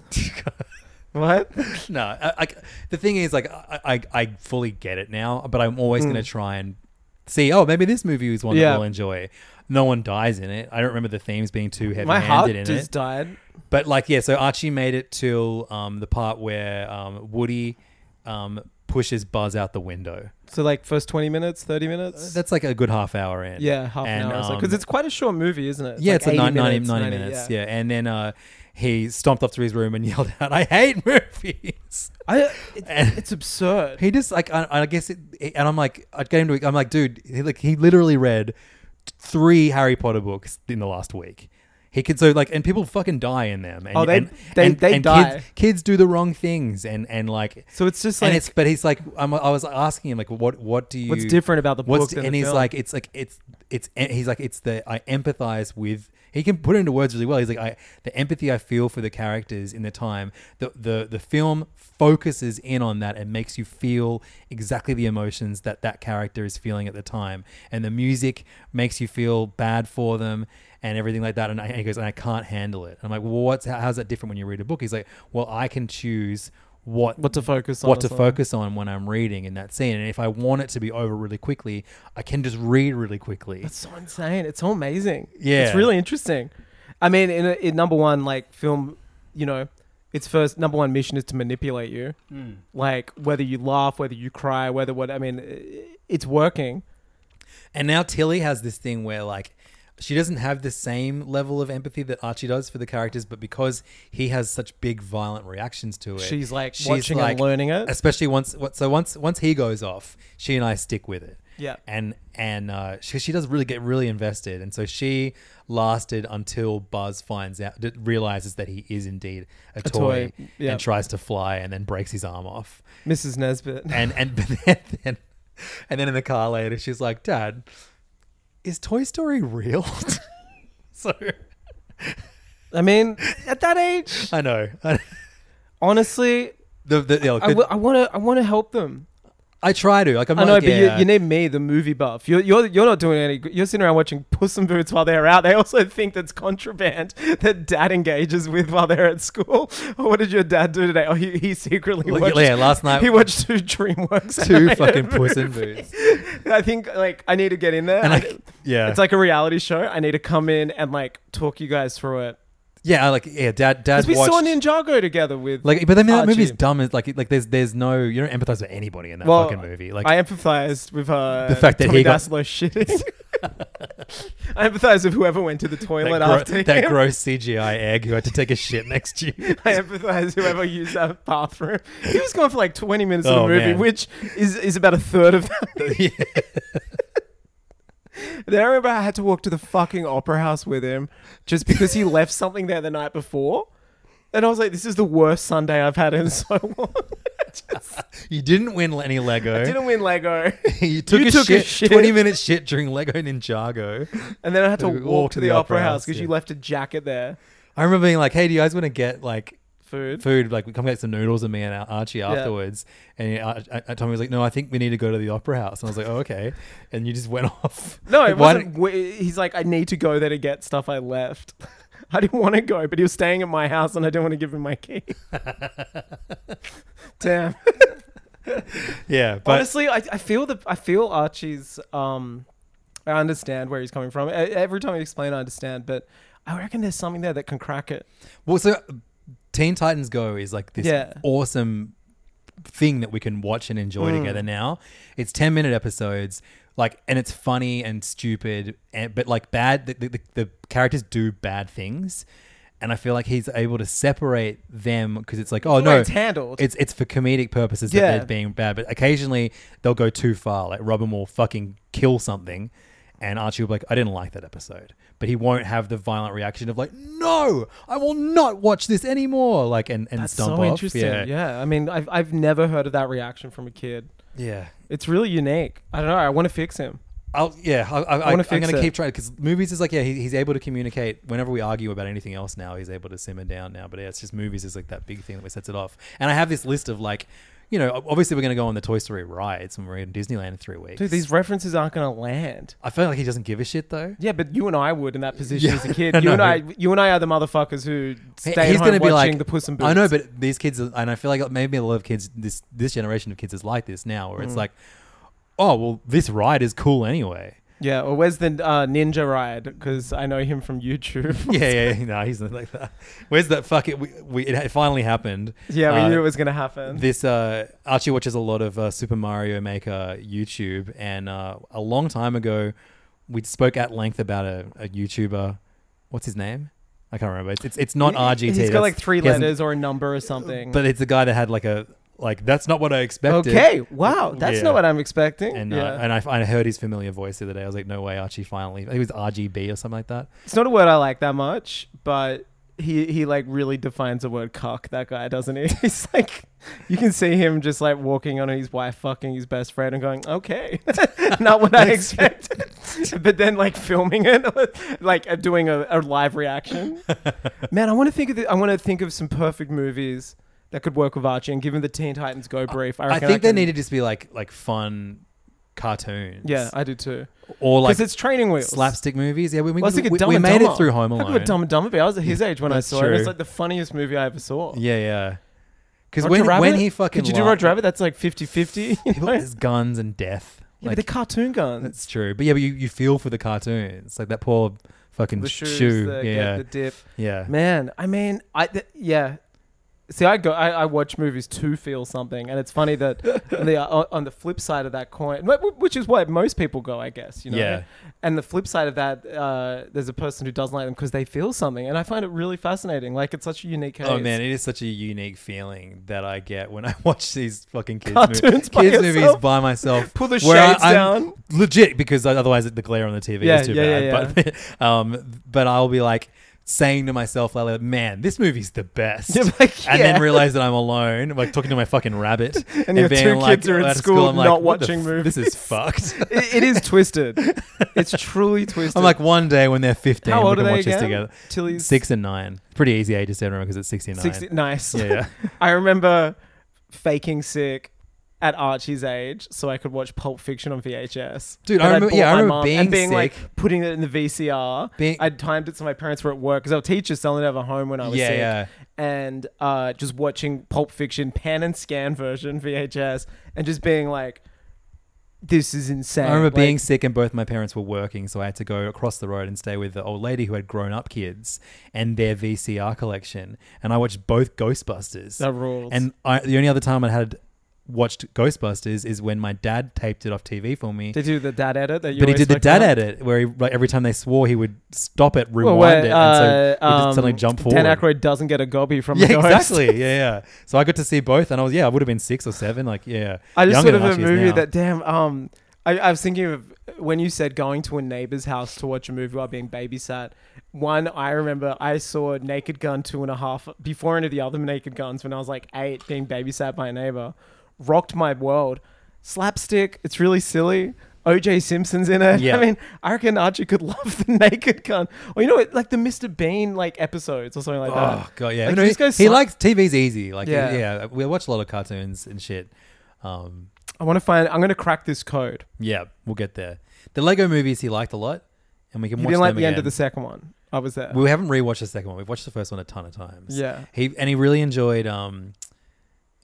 What? No, I, I, the thing is, like, I, I, I fully get it now, but I'm always going to try and see, oh, maybe this movie is one Hmm. Yeah. that we'll enjoy. No one dies in it. I don't remember the themes being too heavy-handed My heart in just it. died. But, like, yeah, so Archie made it till um, the part where um, Woody um, pushes Buzz out the window. So like first twenty minutes, thirty minutes. That's like a good half hour in. yeah, half And, an hour. um, Because it's quite a short movie, isn't it? yeah, like it's like eighty ninety, ninety, minutes, ninety ninety, minutes. Yeah. And then uh, he stomped up to his room and yelled out, I hate movies. I, it, And- it's absurd. He just like I, I guess it, and I'm like I'd get him to I'm like dude he, like he literally read three Harry Potter books in the last week. He could so like and people fucking die in them. And, Oh, they- and, they- and, they and die. Kids, kids do the wrong things and and like So it's just like and it's but he's like I'm, I was asking him like what what do you what's different about the what's book than and the he's film? like it's like it's it's he's like it's the I empathize with. He can put it into words really well. He's like, I, the empathy I feel for the characters in the time, the, the the film focuses in on that and makes you feel exactly the emotions that that character is feeling at the time. And the music makes you feel bad for them and everything like that. And, I, and he goes, and I can't handle it. I'm like, well, what's how, how's that different when you read a book? He's like, well, I can choose what what to focus on. what or to something. focus on when I'm reading in that scene. And if I want it to be over really quickly, I can just read really quickly. That's so insane. It's so amazing. Yeah. It's really interesting. I mean, in, a, in number one, like film, you know, its first number one mission is to manipulate you. Like whether you laugh, whether you cry, whether what, I mean, i- it's working. And now Tilly has this thing where like she doesn't have the same level of empathy that Archie does for the characters, but because he has such big violent reactions to it, She's like watching and learning it. Especially once, what- so once once he goes off, she and I stick with it. Yeah. and and uh, she she does really get really invested, and so she lasted until Buzz finds out, d- realizes that he is indeed a, toy, toy, yeah. and tries to fly, and then breaks his arm off. Missus Nesbitt. And and but then, then and then in the car later, she's like, "Dad, is Toy Story real?" So I mean, at that age, I know honestly, the the, you know, I, w- I want to I want to help them. I try to like I'm I know, like, but yeah. you, you need me, the movie buff. You're you're you're not doing any. You're sitting around watching Puss in Boots while they're out. They also think that's contraband that dad engages with while they're at school. Oh, what did your dad do today? Oh, he, he secretly Like, watched. yeah, last night- he watched two DreamWorks. two animated fucking Puss in movies. Boots. I think like I need to get in there. And I- I, yeah, It's like a reality show. I need to come in and like talk you guys through it. yeah, I like yeah. Dad, dad Because we watched saw Ninjago together with like, but I mean that Archie. movie's dumb. It's like like there's there's no you don't empathize with anybody in that Well, fucking movie. Like I empathized with uh, The fact that Tommy he got- Dassler shitting. I empathise with whoever went to the that, toilet gro- after that him. gross C G I egg who had to take a shit next to you. I empathise whoever used that bathroom. He was gone for like twenty minutes of Oh, the movie, man. which is is about a third of that. Yeah. Then I remember I had to walk to the fucking opera house with him just because he left something there the night before. And I was like, this is the worst Sunday I've had in so long. Just, You didn't win any Lego. I didn't win Lego. you took, You a, took a shit, shit. twenty minute shit during Lego Ninjago. And then I had to Walk walk to the, opera house because yeah. you left a jacket there. I remember being like, "Hey, do you guys want to get like Food. food? Like, we come get some noodles and me and Ar- Archie afterwards." And he, I, I, Tommy was like, "No, I think we need to go to the opera house." And I was like, "Oh, okay." And you just went off. No, Like, it why wasn't. w- He's like, I need to go there to get stuff I left. I didn't want to go, but he was staying at my house and I didn't want to give him my key. Damn. Yeah, but Honestly, I, I feel the I feel Archie's. Um, I understand where he's coming from. E- Every time you explain, I understand, but I reckon there's something there that can crack it. well, so Teen Titans Go is like this Yeah. awesome thing that we can watch and enjoy Mm. together now. It's ten minute episodes, like, and it's funny and stupid, and but like bad. The, the, the characters do bad things. And I feel like he's able to separate them because it's like, oh The way no, it's handled. It's it's for comedic purposes Yeah. that they're being bad, but occasionally they'll go too far. Like Robin will fucking kill something, and Archie will be like, I didn't like that episode, but he won't have the violent reaction of like, no, I will not watch this anymore. Like and and That's stomp so off. interesting. Yeah, Yeah. I mean, I've I've never heard of that reaction from a kid. yeah. It's really unique. I don't know. I want to fix him. I'll, yeah, I, I, I, wanna I'm fix going to it. keep trying because movies is like, yeah, he, he's able to communicate whenever we argue about anything else now. He's able to simmer down now. But yeah, it's just movies is like that big thing that sets it off. And I have this list of like, you know, obviously we're going to go on the Toy Story rides when we're in Disneyland in three weeks. Dude, these references aren't going to land. I feel like he doesn't give a shit though. Yeah, but you and I would in that position Yeah, as a kid. I You and know. I, you and I are the motherfuckers who He- stay at home gonna watching the Puss in Boots. I know, but these kids, are- and I feel like maybe a lot of kids, this this generation of kids is like this now, where Mm. it's like, oh well, this ride is cool anyway. Yeah, or where's the uh, ninja ride? Because I know him from YouTube. yeah, yeah, yeah, no, he's not like that. Where's that? Fuck it, we, we it finally happened. Yeah, we Uh, knew it was going to happen. This uh, Archie watches a lot of uh, Super Mario Maker YouTube, and uh, a long time ago, we spoke at length about a, a YouTuber. What's his name? I can't remember. It's it's, it's not R G T. He's got like That's- three he hasn't- letters or a number or something. but it's a guy that had like a like. That's not what I expected. okay, wow, that's Yeah. not what I'm expecting. And yeah. uh, and I, I heard his familiar voice the other day. I was like, no way, Archie finally. I think it was R G B or something like that. It's not a word I like that much, but he he like really defines the word cuck, that guy, doesn't he? He's like, you can see him just like walking on his wife fucking his best friend and going, okay, not what I expected. But then like filming it, like uh, doing a, a live reaction. Man, I want to think of the, I want to think of some perfect movies that could work with Archie, and given the Teen Titans Go brief, I, I reckon think they can- need to just be like like fun cartoons. Yeah, I do too. or like Because it's training wheels. slapstick movies. Yeah, we we, Well, it's like a we, Dumb we and made Dumber. it through Home I Alone. could Dumb and Dumber be. I was at his age when I That's saw it. It's true. like the funniest movie I ever saw. Yeah, yeah. Because Roger when Rabbit? when he fucking Did you do laughed- Roger Rabbit? That's like fifty-fifty. You know? There's guns and death. Yeah, Like, but the cartoon guns. that's true. But yeah, but you, you feel for the cartoons. Like that poor fucking The sh- shoes, shoe. the, yeah, the dip. yeah. Man, I mean, I th- yeah. See, I go, I, I watch movies to feel something, and it's funny that on the uh, on the flip side of that coin, wh- wh- which is what most people go, I guess, you know. Yeah. And the flip side of that, uh, there's a person who doesn't like them because they feel something, and I find it really fascinating. Like it's such a unique case. Oh man, it is such a unique feeling that I get when I watch these fucking kids, Cartoons movies, by kids yourself. movies by myself. Pull the where I- shades I'm down. legit, because otherwise the glare on the T V Yeah, is too yeah, bad. yeah, But um, but I'll be like saying to myself, like, man, this movie's the best, You're like, and yeah. then realize that I'm alone, like talking to my fucking rabbit, And your two kids are in at school I'm like, not what the watching f- movies. This is fucked. it, it is twisted. It's truly twisted. I'm like, one day when they're fifteen, How old we are can they watch this again? together. Tilly's Six and nine. Pretty easy ages to remember because it's sixty-nine. sixty. Nice. Yeah, yeah. I remember faking sick at Archie's age so I could watch Pulp Fiction on V H S. Dude, That I remember- bought yeah, I my remember mum being and being sick. like putting it in the V C R. Being- I'd timed it so my parents were at work because I was teachers selling it over home when I was Yeah, sick. yeah. And uh, just watching Pulp Fiction pan and scan version V H S and just being like, this is insane. I remember Like, being sick and both my parents were working, so I had to go across the road and stay with the old lady who had grown up kids and their V C R collection. And I watched both Ghostbusters. That rules. And I, the only other time I had watched Ghostbusters is when my dad taped it off T V for me. Did you do the dad edit that you But he always did the spoke dad about? edit where he, like, every time they swore, he would stop it, rewind Well, where, it, uh, and so he um, just suddenly jump forward. Dan Aykroyd doesn't get a gobby from Yeah, a ghost. exactly. Yeah, yeah. So I got to see both, and I was yeah, I would have been six or seven. Like yeah, I just younger thought of than a Archie is movie now. that damn. Um, I, I was thinking of when you said going to a neighbor's house to watch a movie while being babysat. One, I remember I saw Naked Gun two and a half before any of the other Naked Guns when I was like eight, being babysat by a neighbor. Rocked my world. Slapstick. It's really silly. O J Simpson's in it. Yeah. I mean, I reckon Archie could love the Naked Gun. Or you know what, like the Mister Bean like episodes or something like that. Oh god, yeah. Like, No, he he just goes he sli- likes T V's easy. Like Yeah. yeah, yeah. We watch a lot of cartoons and shit. Um, I want to find. I'm going to crack this code. yeah, we'll get there. The Lego movies he liked a lot, and we can You watch didn't like them the end of again. the second one. I was there. We haven't rewatched the second one. We've watched the first one a ton of times. Yeah. He and he really enjoyed um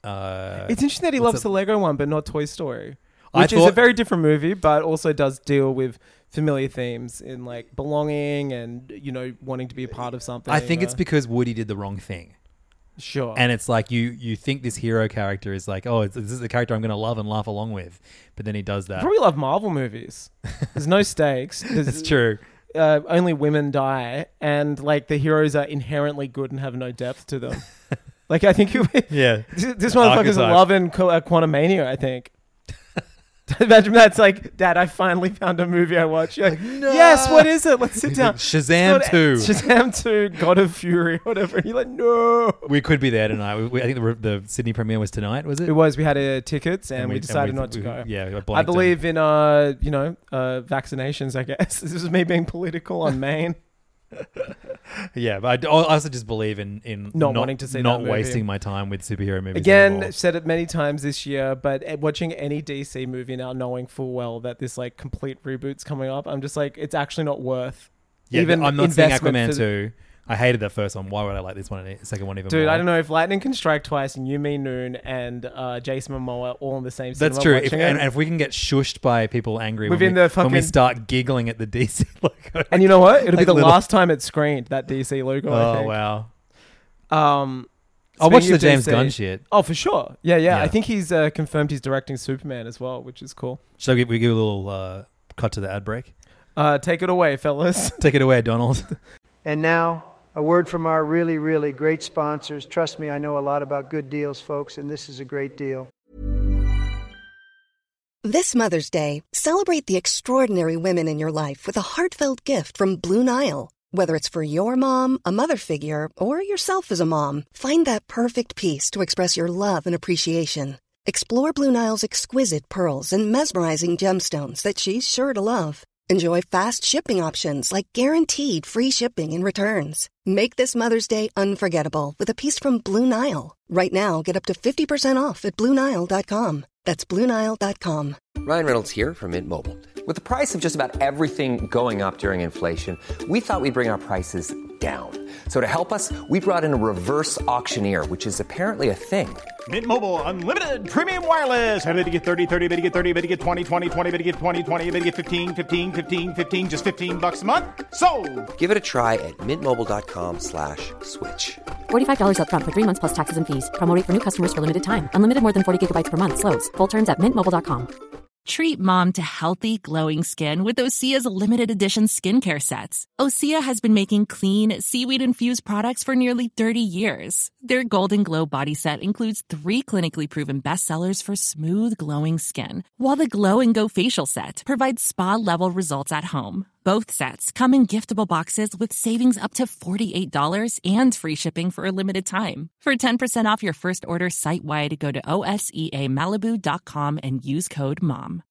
Uh, It's interesting that he what's loves it- the Lego one, but not Toy Story, I which is a thought- very different movie, but also does deal with familiar themes in like belonging and, you know, wanting to be a part of something. I think it's uh, because Woody did the wrong thing. Sure. And it's like you you think this hero character is like, oh, it's, this is the character I'm going to love and laugh along with. But then he does I that. probably love Marvel movies. There's no stakes. There's, That's true. Uh, only women die, and like the heroes are inherently good and have no depth to them. Like I think you, Yeah. this, this motherfucker's Archetype. loving Qu- uh, Quantumania. I think. Imagine that's like, Dad, I finally found a movie I watched. You're like, yes, what is it? Let's sit down. Shazam It's two. called- Shazam two, God of Fury, whatever. You're like, no. We could be there tonight. We, we, I think the, the Sydney premiere was tonight, was it? It was. We had uh, tickets, and, And we, we- decided and we- not to we- go. yeah, we I blanked on- believe in uh, you know, uh, vaccinations. I guess this is me being political on Maine. Yeah, but I, I also just believe in, in Not wanting to see not that movie. wasting my time with superhero movies Again, anymore. said it many times this year, but uh, watching any D C movie now, knowing full well that this like complete reboot's coming up, I'm just like, it's actually not worth. Yeah, even I'm not seeing investment Aquaman for- two. I hated that first one. Why would I like this one? The second one even Dude, more? I don't know if lightning can strike twice and you, me, Noon, and uh, Jason Momoa all in the same cinema. That's true. If, watching and, it. and if we can get shushed by people angry Within when, we, the when we fucking- start giggling at the D C logo. And you know what? It'll Like be the little- last time it's screened, that D C logo. I Oh, think. wow. Um, I'll watch speaking the of James D C Gunn shit. Oh, for sure. Yeah, yeah. Yeah. I think he's uh, confirmed he's directing Superman as well, which is cool. Shall we, we give a little uh, cut to the ad break? Uh, take it away, fellas. Take it away, Donald. And now, a word from our really, really great sponsors. Trust me, I know a lot about good deals, folks, and this is a great deal. This Mother's Day, celebrate the extraordinary women in your life with a heartfelt gift from Blue Nile. Whether it's for your mom, a mother figure, or yourself as a mom, find that perfect piece to express your love and appreciation. Explore Blue Nile's exquisite pearls and mesmerizing gemstones that she's sure to love. Enjoy fast shipping options like guaranteed free shipping and returns. Make this Mother's Day unforgettable with a piece from Blue Nile. Right now, get up to fifty percent off at Blue Nile dot com. That's Blue Nile dot com. Ryan Reynolds here from Mint Mobile. With the price of just about everything going up during inflation, we thought we'd bring our prices down. So to help us, we brought in a reverse auctioneer, which is apparently a thing. Mint Mobile Unlimited Premium Wireless. How to get thirty, thirty, how to get thirty, how to get twenty, twenty, twenty, how to get twenty, twenty, how to get fifteen, fifteen, fifteen, fifteen, just fifteen bucks a month? Sold! Give it a try at mintmobile.com slash switch. forty-five dollars up front for three months plus taxes and fees. Promo rate for new customers for limited time. Unlimited more than forty gigabytes per month. Slows full terms at mint mobile dot com. Treat mom to healthy, glowing skin with Osea's limited edition skincare sets. Osea has been making clean, seaweed-infused products for nearly thirty years. Their Golden Glow body set includes three clinically proven bestsellers for smooth, glowing skin, while the Glow and Go facial set provides spa-level results at home. Both sets come in giftable boxes with savings up to forty-eight dollars and free shipping for a limited time. For ten percent off your first order site-wide, go to O S E A Malibu dot com and use code MOM.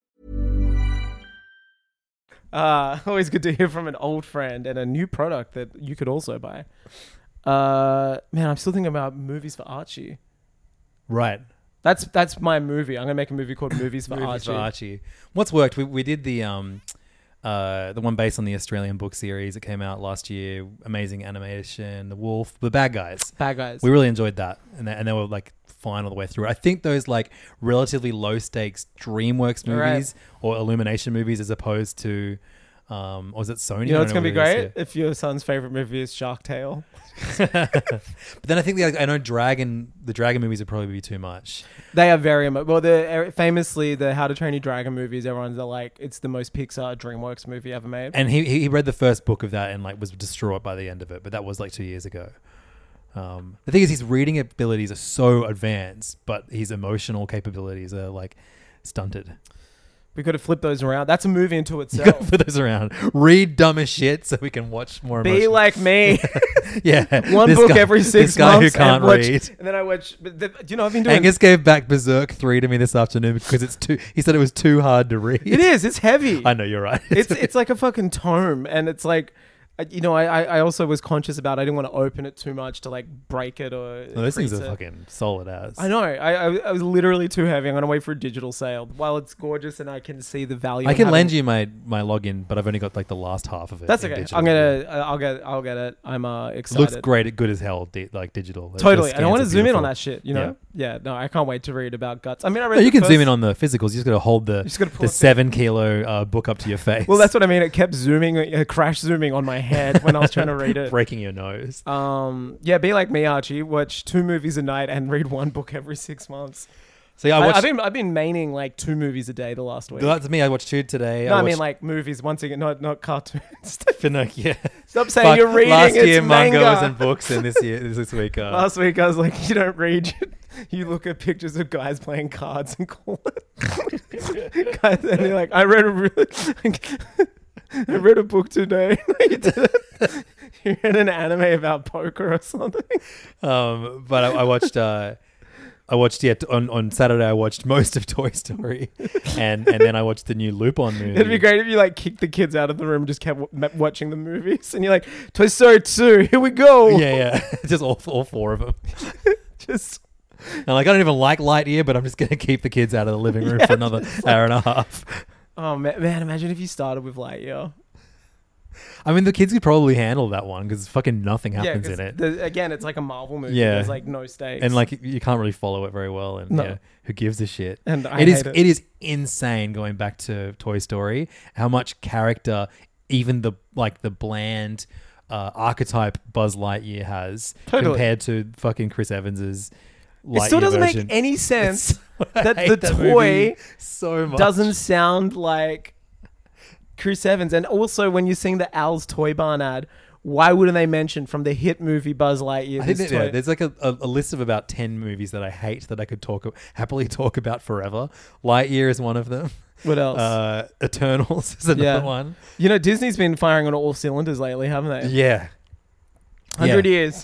Uh, always good to hear from an old friend and a new product that you could also buy. Uh, man, I'm still thinking about movies for Archie. Right. That's that's my movie. I'm gonna make a movie called Movies for Movies Archie. for Archie. What's worked? We, we did the um, uh, the one based on the Australian book series that came out last year. Amazing animation. The Wolf. The Bad Guys. Bad Guys. We really enjoyed that, and they, and they were like fine all the way through. I think those like relatively low stakes DreamWorks movies Right. or Illumination movies, as opposed to, um, or was it Sony? You know I what's don't gonna be what it great is, if your son's favorite movie is Shark Tale. yeah. But then I think the, I know Dragon. The Dragon movies would probably be too much. They are very emo- well. The famously the How to Train Your Dragon movies. Everyone's like, it's the most Pixar DreamWorks movie ever made. And he he read the first book of that and like was distraught by the end of it. But that was like two years ago. Um, the thing is, his reading abilities are so advanced, but his emotional capabilities are like stunted. We could have flipped those around. That's a movie into You itself. gotta put those around. Read dumb as shit so we can watch more. Be emotional- like me. Yeah, One this book guy- every six this guy months. who can't and watch, read. And then I watch. But the, you know, I've been doing. Angus gave back Berserk three to me this afternoon because it's too. He said it was too hard to read. It is. It's heavy. I know you're right. It's it's like a fucking tome, and it's like, uh, you know, I I I also was conscious about. I didn't want to open it too much to like break it or. No, those things crease are it. fucking solid as. I know. I, I I was literally too heavy. I'm gonna wait for a digital sale. While it's gorgeous and I can see the value. I of can having- lend you my my login, but I've only got like the last half of it. That's in okay. digital. I'm gonna. uh, I'll get. I'll get it. I'm uh It excited. looks great, good as hell, di- like digital. The- the Totally. And I scans want to are zoom in on beautiful. that shit. You know. yeah, no, I can't wait to read about Guts. I mean, I read No, the you can first- zoom in on the physicals. You just got to hold the just gotta pull the it seven kilo uh, book up to your face. Well, that's what I mean. It kept zooming, uh, crash zooming on my head when I was trying to read it. breaking your nose. Um, yeah, be like me, Archie. Watch two movies a night and read one book every six months. So yeah, I I, watched. I've been I've been maining like two movies a day the last week. That's me. I watched two today. No, I, watched mean like movies. Once again, not not cartoons. Pinocchio. Stop saying Fuck, you're reading. Last it's year manga. mangas and books, and this year this, this week. Uh, Last week I was like, you don't read. You look at pictures of guys playing cards and call it. Guys, and you're like, I read a really, I read a book today. You did it. You read an anime about poker or something. um, but I, I watched. Uh, I watched yeah on, on Saturday. I watched most of Toy Story, and and then I watched the new Lupin movie. It'd be great if you like kicked the kids out of the room and just kept w- watching the movies, and you're like, Toy Story two, here we go. Yeah, yeah, just all all four of them. Just. And like I don't even like Lightyear, but I'm just gonna keep the kids out of the living room Yeah, for another hour and a half. Oh man, man, imagine if you started with Lightyear. I mean, the kids could probably handle that one because fucking nothing Yeah, happens 'cause in it. the- again, it's like a Marvel movie. Yeah. There's like no stakes. And like you can't really follow it very well, and No. yeah, who gives a shit? And I it is hate it. it is insane going back to Toy Story how much character even the like the bland uh, archetype Buzz Lightyear has Totally. compared to fucking Chris Evans's. It still Lightyear doesn't version. make any sense I that hate the that toy movie so much. doesn't sound like Chris Evans. And also, when you're seeing the Al's Toy Barn ad, why wouldn't they mention from the hit movie Buzz Lightyear? I think this that, yeah, toy? there's like a, a, a list of about ten movies that I hate that I could talk happily talk about forever. Lightyear is one of them. What else? Uh, Eternals is another Yeah. one. You know, Disney's been firing on all cylinders lately, haven't they? Yeah. Hundred Yeah. years.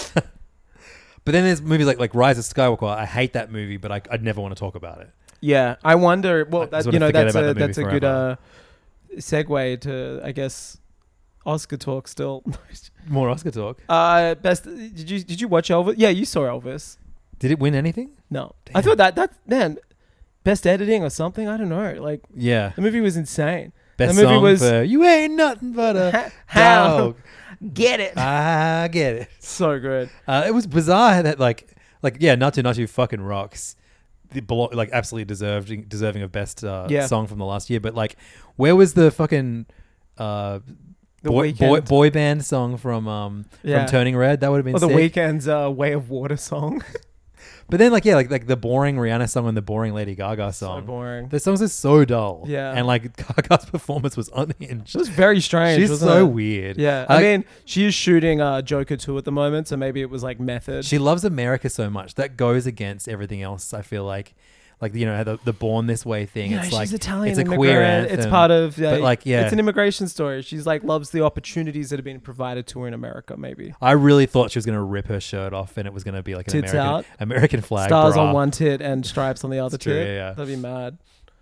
But then there's movies like like Rise of Skywalker. I hate that movie, but I, I'd never want to talk about it. Yeah, I wonder. Well, I that, just you wanna know, forget that's about a that movie that's a good uh, forever. segue to, I guess, Oscar talk. Still, More Oscar talk. uh, best. Did you did you watch Elvis? Yeah, you saw Elvis. Did it win anything? No, I thought that that man, best editing or something. I don't know. Like, Yeah. the movie was insane. Best the movie song was for You Ain't Nothing But a How? Dog. Get it. I get it. So good. Uh, it was bizarre that like like yeah, Natu Natu fucking rocks. The belo- like absolutely deserving deserving of best uh, Yeah. song from the last year. But like, where was the fucking uh, The boy, boy Weeknd. boy band song from um Yeah. from Turning Red? That would have been Or the sick. Weeknd's uh, Way of Water song. But then like yeah, like like the boring Rihanna song and the boring Lady Gaga song. So boring. The songs are so dull. Yeah. and like Gaga's performance was unhinged. It was very strange. She's wasn't so it? weird. Yeah, I- I mean, she is shooting uh, Joker two at the moment, so maybe it was like method. She loves America so much that goes against everything else. I feel like, like you know the, the Born This Way thing. You know, it's she's like Italian it's a queer immigrant. anthem. It's part of yeah, but like yeah, it's an immigration story. She's like loves the opportunities that have been provided to her in America. Maybe I really thought she was gonna rip her shirt off and it was gonna be like an Tits American out. American flag. stars bra. on one tit and stripes on the other It's true, tit. yeah, yeah. That'd be mad.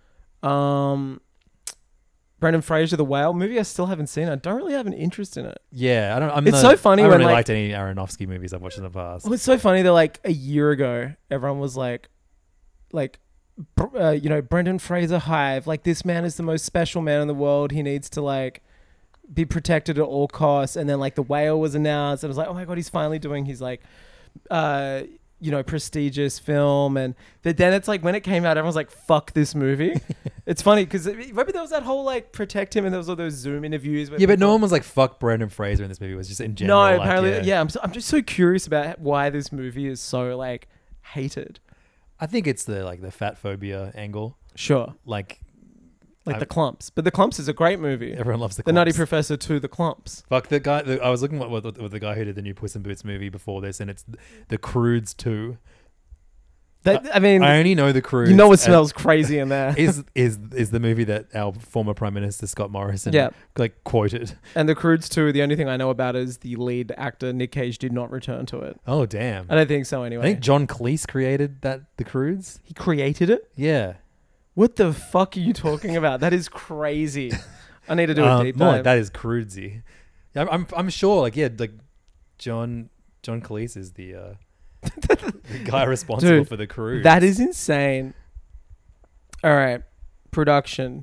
Um, Brendan Fraser, The Whale movie. I still haven't seen. I don't really have an interest in it. Yeah, I don't. I'm It's not- so funny I haven't when, really like- liked any Aronofsky movies I've watched in the past. Well, it's so funny that like a year ago, everyone was like, like, br- uh, you know, Brendan Fraser Hive. Like, this man is the most special man in the world. He needs to like be protected at all costs. And then like The Whale was announced, and I was like, oh my god, he's finally doing his like, uh, you know, prestigious film. And but then it's like when it came out, everyone's like, fuck this movie. It's funny because remember there was that whole like protect him, and there was all those Zoom interviews. Where Yeah, but people- no one was like fuck Brendan Fraser in this movie. It was just in general. no, like, apparently, yeah. yeah. I'm, so, I'm just so curious about why this movie is so like hated. I think it's the like the fat phobia angle. Sure, Like, like I- The Clumps, but The Clumps is a great movie. everyone loves the. The Nutty Clumps. Professor to The Clumps. Fuck the guy. The, I was looking at with, with, with the guy who did the new Puss in Boots movie before this, and it's the Croods two. That, I mean, I only know the Croods. you know what as- smells crazy in there. is is is the movie that our former Prime Minister Scott Morrison Yeah. like quoted. And The Croods two, the only thing I know about is the lead actor Nick Cage did not return to it. Oh damn! I don't think so. Anyway, I think John Cleese created that the Croods. he created it. Yeah, What the fuck are you talking about? That is crazy. I need to do a Um, deep more dive. like that is Croodsy. I'm, I'm I'm sure like yeah like John John Cleese is the uh, the guy responsible Dude, for the Croods. That is insane. All right, production.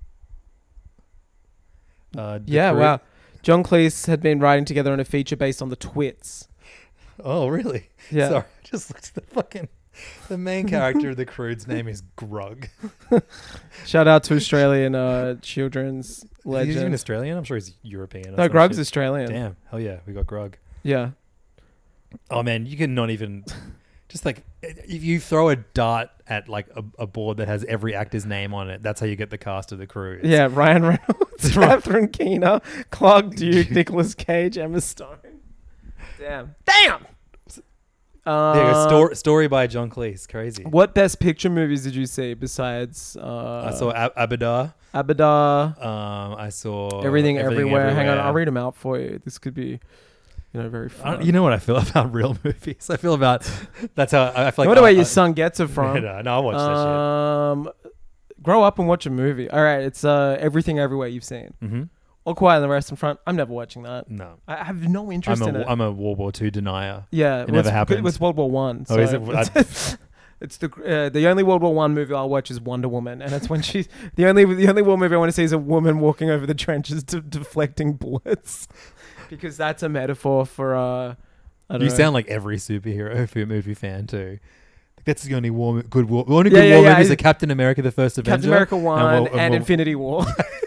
uh, the Yeah, Croo- wow. John Cleese had been writing together on a feature based on the Twits. Oh really? Yeah. Sorry, I just looked at the fucking. The main character of the Croods' name is Grug. Shout out to Australian uh, children's legend. He's even Australian? I'm sure he's European. or No, some Grug's shit. Australian. Damn. Hell yeah. We got Grug. Yeah. Oh, man. You can not even... Just like... If you throw a dart at like a, a board that has every actor's name on it, that's how you get the cast of the crew. It's, Yeah, Ryan Reynolds, Catherine Keener, Clark Duke, Nicolas Cage, Emma Stone. Damn. Damn! Uh, There you go. Story, story by John Cleese. Crazy. What best picture movies did you see besides uh, I saw Ab- Abadar. Abadar, Um, I saw Everything, Everything Everywhere. Hang on, Everywhere. I'll read them out for you. This could be, you know, very I fun. don't- you know what I feel about real movies? I feel about... That's how I, I feel like... What the way I- your I- son gets it from. no, no, I'll watch um, Grow up and watch a movie. All right, it's uh, Everything Everywhere you've seen. that shit. Mm-hmm. All Quiet on the Western Front. I'm never watching that. No. I have no interest I'm in a, it. I'm a World War Two denier. Yeah, It well, never it's, happened. It's World War One. Oh, so is it? It's, it's the uh, the only World War One movie I'll watch is Wonder Woman, and it's when she's the only the only war movie I want to see is a woman walking over the trenches to, deflecting bullets, because that's a metaphor for. Uh, I don't You know. sound like every superhero f- movie fan too. That's the only war, good war. The only Yeah, good yeah, war yeah. movies are Captain America: The First Avenger, Captain America One and, Wo- Wo- Infinity War.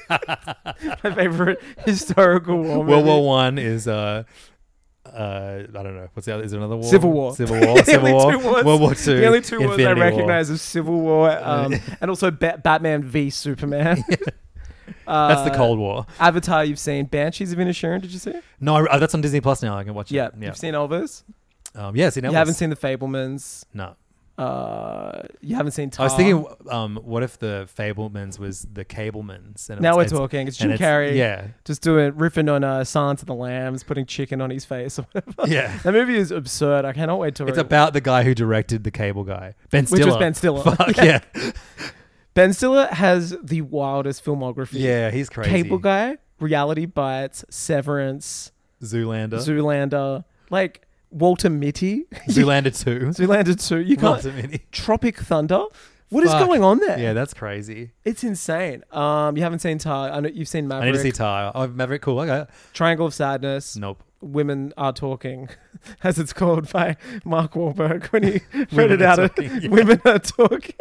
My favorite historical war movie. World War One is uh, uh, I don't know. What's the other? Is there another war? Civil War. Civil War. The Civil only War. two wars- World War Two. The only two words I Infinity War. recognize is Civil War um, and also ba- Batman v Superman. Uh, That's the Cold War. Avatar, you've seen. Banshees of Inisherin, did you see? No, I, uh, that's on Disney Plus now. I can watch Yeah. it. Yeah. You've seen Elvis? Um, yeah, seen You Elvis. haven't seen The Fablemans? No. Uh, you haven't seen Tar? I was thinking, um, what if the Fablemans was the Cablemans? And Now it's- we're it's- talking. It's Jim and Carrey. Yeah. Just doing, riffing on uh, Silence of the Lambs, putting chicken on his face or whatever. Yeah. That movie is absurd. I cannot wait to It's read about the guy who directed the Cable Guy, Ben Which Stiller. was Ben Stiller. Fuck Yeah. yeah. Ben Stiller has the wildest filmography. Yeah, he's crazy. Cable Guy, Reality Bites, Severance, Zoolander. Zoolander, like Walter Mitty. Zoolander two. Zoolander two. You can't. Walter Mitty. Tropic Thunder. What is Fuck. going on there? Yeah, that's crazy. It's insane. Um, you haven't seen Tar. I know you've seen I Maverick. need to see Tar. Oh, Maverick, cool. Okay. Triangle of Sadness. Nope. Women Are Talking, as it's called by Mark Wahlberg when he read Women it Are out. Of, Talking, yeah. Women Are Talking.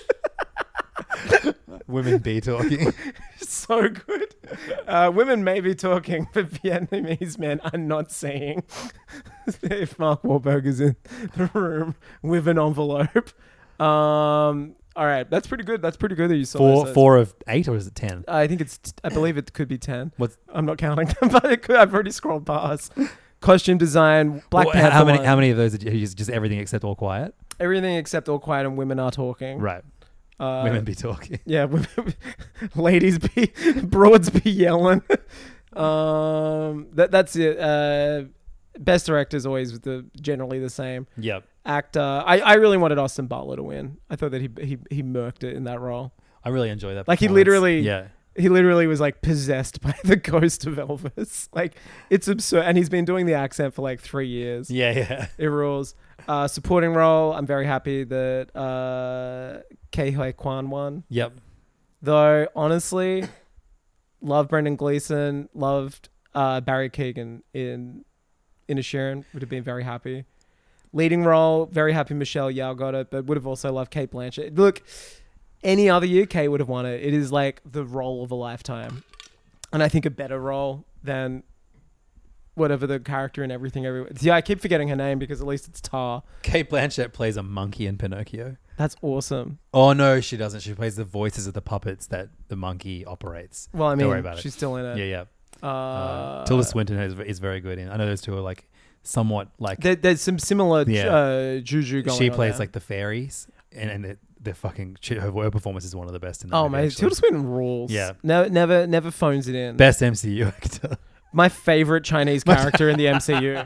Women be talking. So good. Uh, women may be talking, but Vietnamese men are not saying. If Mark Wahlberg is in the room with an envelope. Um, all right, that's pretty good. That's pretty good that you saw Four, those. four of eight, or is it ten? I think it's. T- I believe it could be ten. What's I'm not counting them, but it could, I've already scrolled past. Costume design, Black Well, Panther. How many? one. How many of those? Are just, just everything except All Quiet? Everything except All Quiet and Women Are Talking. Right. Uh, Women be talking. Yeah, women, ladies be broads be yelling. um, that that's it. Uh, best director is always the generally the same. Yep. Actor, I, I really wanted Austin Butler to win. I thought that he he he murked it in that role. I really enjoy that. Like he performance. literally, Yeah. he literally was like possessed by the ghost of Elvis. Like it's absurd, and he's been doing the accent for like three years. Yeah, yeah. It rules. Uh, supporting role, I'm very happy that uh, Ke Huy Quan won. Yep. Though, honestly, love Brendan Gleeson, loved uh, Barry Keoghan in Inisherin, would have been very happy. Leading role, very happy Michelle Yeoh got it, but would have also loved Kate Blanchett. Look, any other year, Kate would have won it. It is like the role of a lifetime. And I think a better role than whatever the character in Everything Everywhere. Yeah, I keep forgetting her name because at least it's Tar. Kate Blanchett plays a monkey in Pinocchio. That's awesome. Oh no, she doesn't. She plays the voices of the puppets that the monkey operates. Well, I mean, Don't worry about she's it. still in it. Yeah, yeah. Uh, Uh, Tilda Swinton is, is very good in. I know those two are like somewhat like. There, there's some similar Yeah. uh, juju going on. She plays there. like the fairies, and and it, they're fucking. She, her, her performance is one of the best in the Oh movie, man, actually. Tilda Swinton rules. Yeah. never, never, never phones it in. Best M C U actor. My favorite Chinese character in the M C U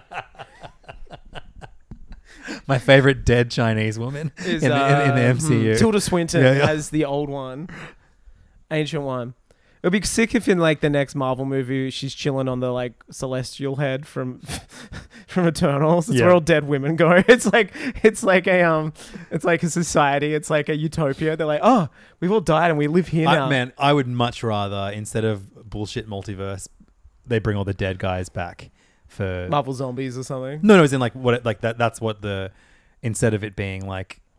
My favorite dead Chinese woman is in, the, in, in the uh, M C U. hmm, Tilda Swinton Yeah, yeah. as the old one, ancient one. It'd be sick if in like the next Marvel movie she's chilling on the like celestial head from from Eternals. It's Yeah. where all dead women go. It's like it's like a um, it's like a society. It's like a utopia. They're like, oh, we've all died and we live here now. I, man, I would much rather instead of bullshit multiverse, they bring all the dead guys back for Marvel Zombies or something. No, no, it's in like what it, like that. That's what the instead of it being like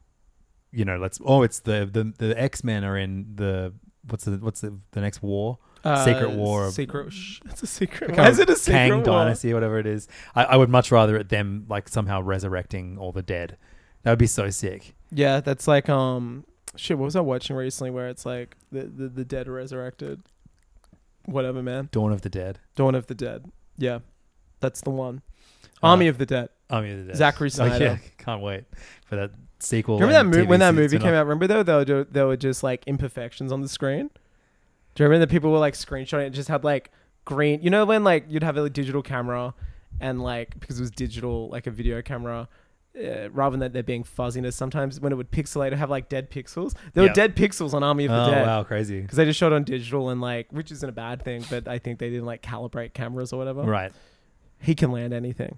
you know, let's oh, it's the the, the X-Men are in the what's the what's the, the next war? Uh, Secret War. Secret. Sh- it's a secret. Like Why is it a secret Kang war? Dynasty, whatever it is. I, I would much rather it them like somehow resurrecting all the dead. That would be so sick. Yeah, that's like um shit. What was I watching recently where it's like the the, the dead are resurrected? Whatever, man. Dawn of the Dead. Dawn of the Dead. Yeah, that's the one. Uh, Army of the Dead. Army of the Dead. Zachary Snyder. Oh, yeah, can't wait for that sequel. Do you remember that and movie when that T V movie spin-off. came out? Remember though, there were, ju- there were just like imperfections on the screen. Do you remember that people were like screenshotting? It just had like green. You know when like you'd have a digital camera, and like because it was digital, like a video camera, uh, rather than there being fuzziness. Sometimes when it would pixelate, it have like dead pixels. There Yep. were dead pixels on Army of the Oh, Dead. wow, crazy. Because they just shot on digital and like, which isn't a bad thing, but I think they didn't like calibrate cameras or whatever. Right. He can land anything.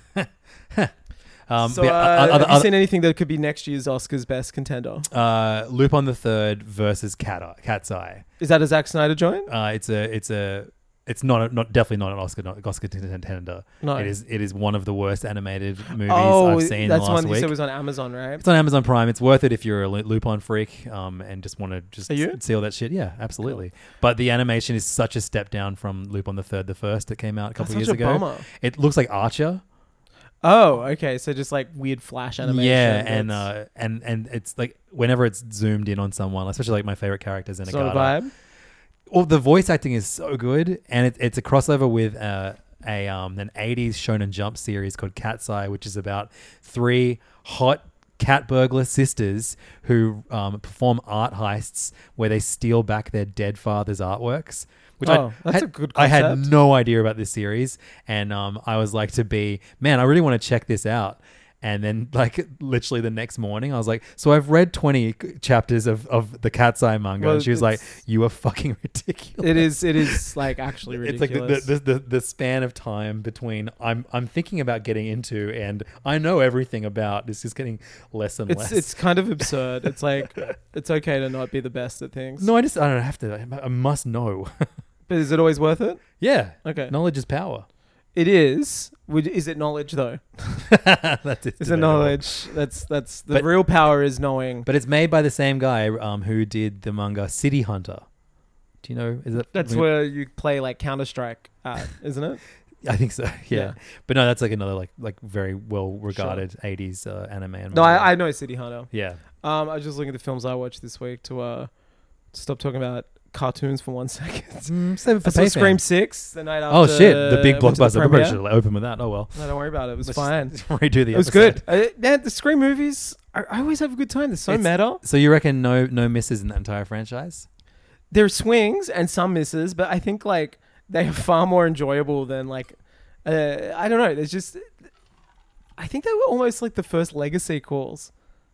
Um, so, but, uh, uh, have other- you other- seen anything that could be next year's Oscars best contender? Uh, Lupin the Third versus Cat Eye, Cat's Eye. Is that a Zack Snyder joint? Uh, it's a, it's a, it's not, a, not definitely not an Oscar, not Oscar contender. No. It is, it is one of the worst animated movies Oh, I've seen in that's the last one you week. said was on Amazon, right? It's on Amazon Prime. It's worth it if you're a Lu- Lupin freak, um, and just want to just Are you? see all that shit. Yeah, absolutely. But the animation is such a step down from Lupin the Third, the first that came out a couple That's years such a ago. bummer. It looks like Archer. Oh, okay. So just like weird flash animation. Yeah, and that's- uh, and and it's like whenever it's zoomed in on someone, especially like my favorite characters in it's a not a vibe. Well, the voice acting is so good, and it, it's a crossover with uh, a um, an eighties Shonen Jump series called Cat's Eye, which is about three hot cat burglar sisters who um, perform art heists where they steal back their dead father's artworks. Which Oh, I that's had, a good I had concept. no idea about this series, and um, I was like to be, man, I really want to check this out. And then, like, literally the next morning, I was like, so I've read twenty chapters of, of the Cat's Eye manga. Well, and she was like, it's- you are fucking ridiculous. It is. It is like actually It's like the, ridiculous. the, the, the, the span of time between I'm I'm thinking about getting into and I know everything about is just getting less and it's less. it's kind of absurd. It's like it's okay to not be the best at things. no, I just I don't have to. I must know. But is it always worth it? Yeah. Okay. Knowledge is power. It is. Would is it knowledge though? That's it. Is it knowledge? That's that's the But- real power is knowing. But it's made by the same guy um, who did the manga City Hunter. Do you know? Is it? That's where you play like Counter Strike at, isn't it? I think so. Yeah. Yeah. But no, that's like another like like very well regarded eighties uh, anime. And No, manga. I, I know City Hunter. Yeah. Um, I was just looking at the films I watched this week to uh stop talking about cartoons for one second. Mm, save it for I saw Payfan. Scream Six the night after. Oh shit! The big went to blockbuster. We premiere. should open with that. Oh well. No, don't worry about it. It was Let's fine. just redo the It was episode. good. Uh, man, the Scream movies, I, I always have a good time. They're so It's- meta. So you reckon no no misses in that entire franchise? There are swings and some misses, but I think like they are far more enjoyable than like uh, I don't know. There's just I think they were almost like the first Legacy calls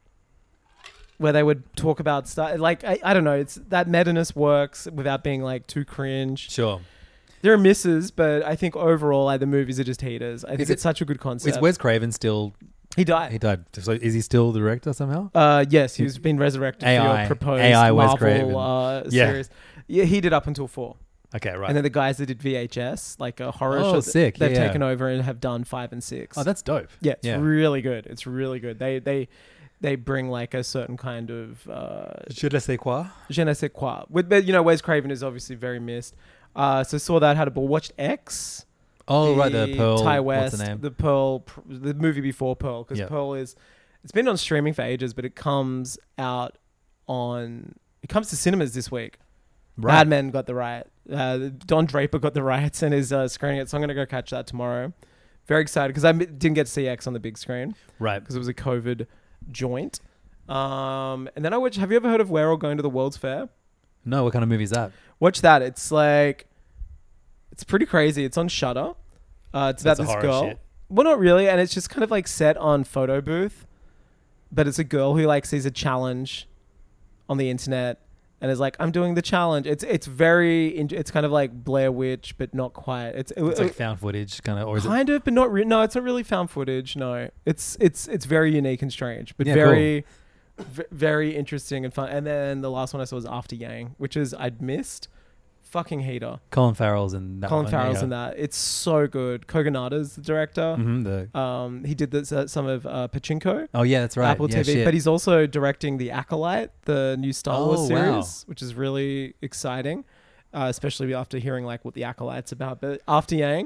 where they would talk about stuff like I, I don't know. It's that meta-ness works without being like too cringe. Sure. There are misses, but I think overall, like the movies are just heaters. I think Is it's it- such a good concept. Is Wes Craven still? He died. He died. So is he still the director somehow? Uh, yes, he's been resurrected A for I your proposed A I Wes Marvel Craven. uh, Yeah. series. Yeah, he did up until four. Okay, right. And then the guys that did V H S, like a horror Oh, show, sick. they've Yeah, yeah. taken over and have done five and six. Oh, that's dope. Yeah, it's Yeah. really good. It's really good. They they they bring like a certain kind of uh, Je ne sais quoi. je ne sais quoi. With but you know, Wes Craven is obviously very missed. Uh, so saw that, had a ball. Watched X. Oh, right, the Pearl- Ty what's West, the name? the Pearl, pr- the movie before Pearl, because Yeah. Pearl is, it's been on streaming for ages, but it comes out on, it comes to cinemas this week. Right. Mad Men got the right. Uh, Don Draper got the rights and is uh, screening it, so I'm gonna go catch that tomorrow. Very excited because I m- didn't get to see X on the big screen, Right. Because it was a COVID joint. Um, and then I watched. Have you ever heard of We're All Going to the World's Fair? No, what kind of movie is that? Watch that. It's like, it's pretty crazy. It's on Shudder. Uh, it's So about it's a this horror girl. shit. Well, not really, and it's just kind of like set on photo booth, but it's a girl who like sees a challenge on the internet and is like, "I'm doing the challenge." It's it's very in- it's kind of like Blair Witch, but not quite. It's, it, It's like it- found footage, kind of, or is kind of, but not. Re- no, it's not really found footage. No, it's it's it's very unique and strange, but Yeah, very v- very interesting and fun. And then the last one I saw was After Yang, which is I'd missed. fucking heater. Colin Farrell's in that Colin one, Farrell's yeah. in that. It's so good. Kogonada's the director. Mhm, the- um, he did this, uh, some of uh, Pachinko. Oh, yeah, that's right. Apple Yeah, T V. shit. But he's also directing The Acolyte, the new Star Oh, Wars wow. series, which is really exciting, uh, especially after hearing like what The Acolyte's about. But After Yang,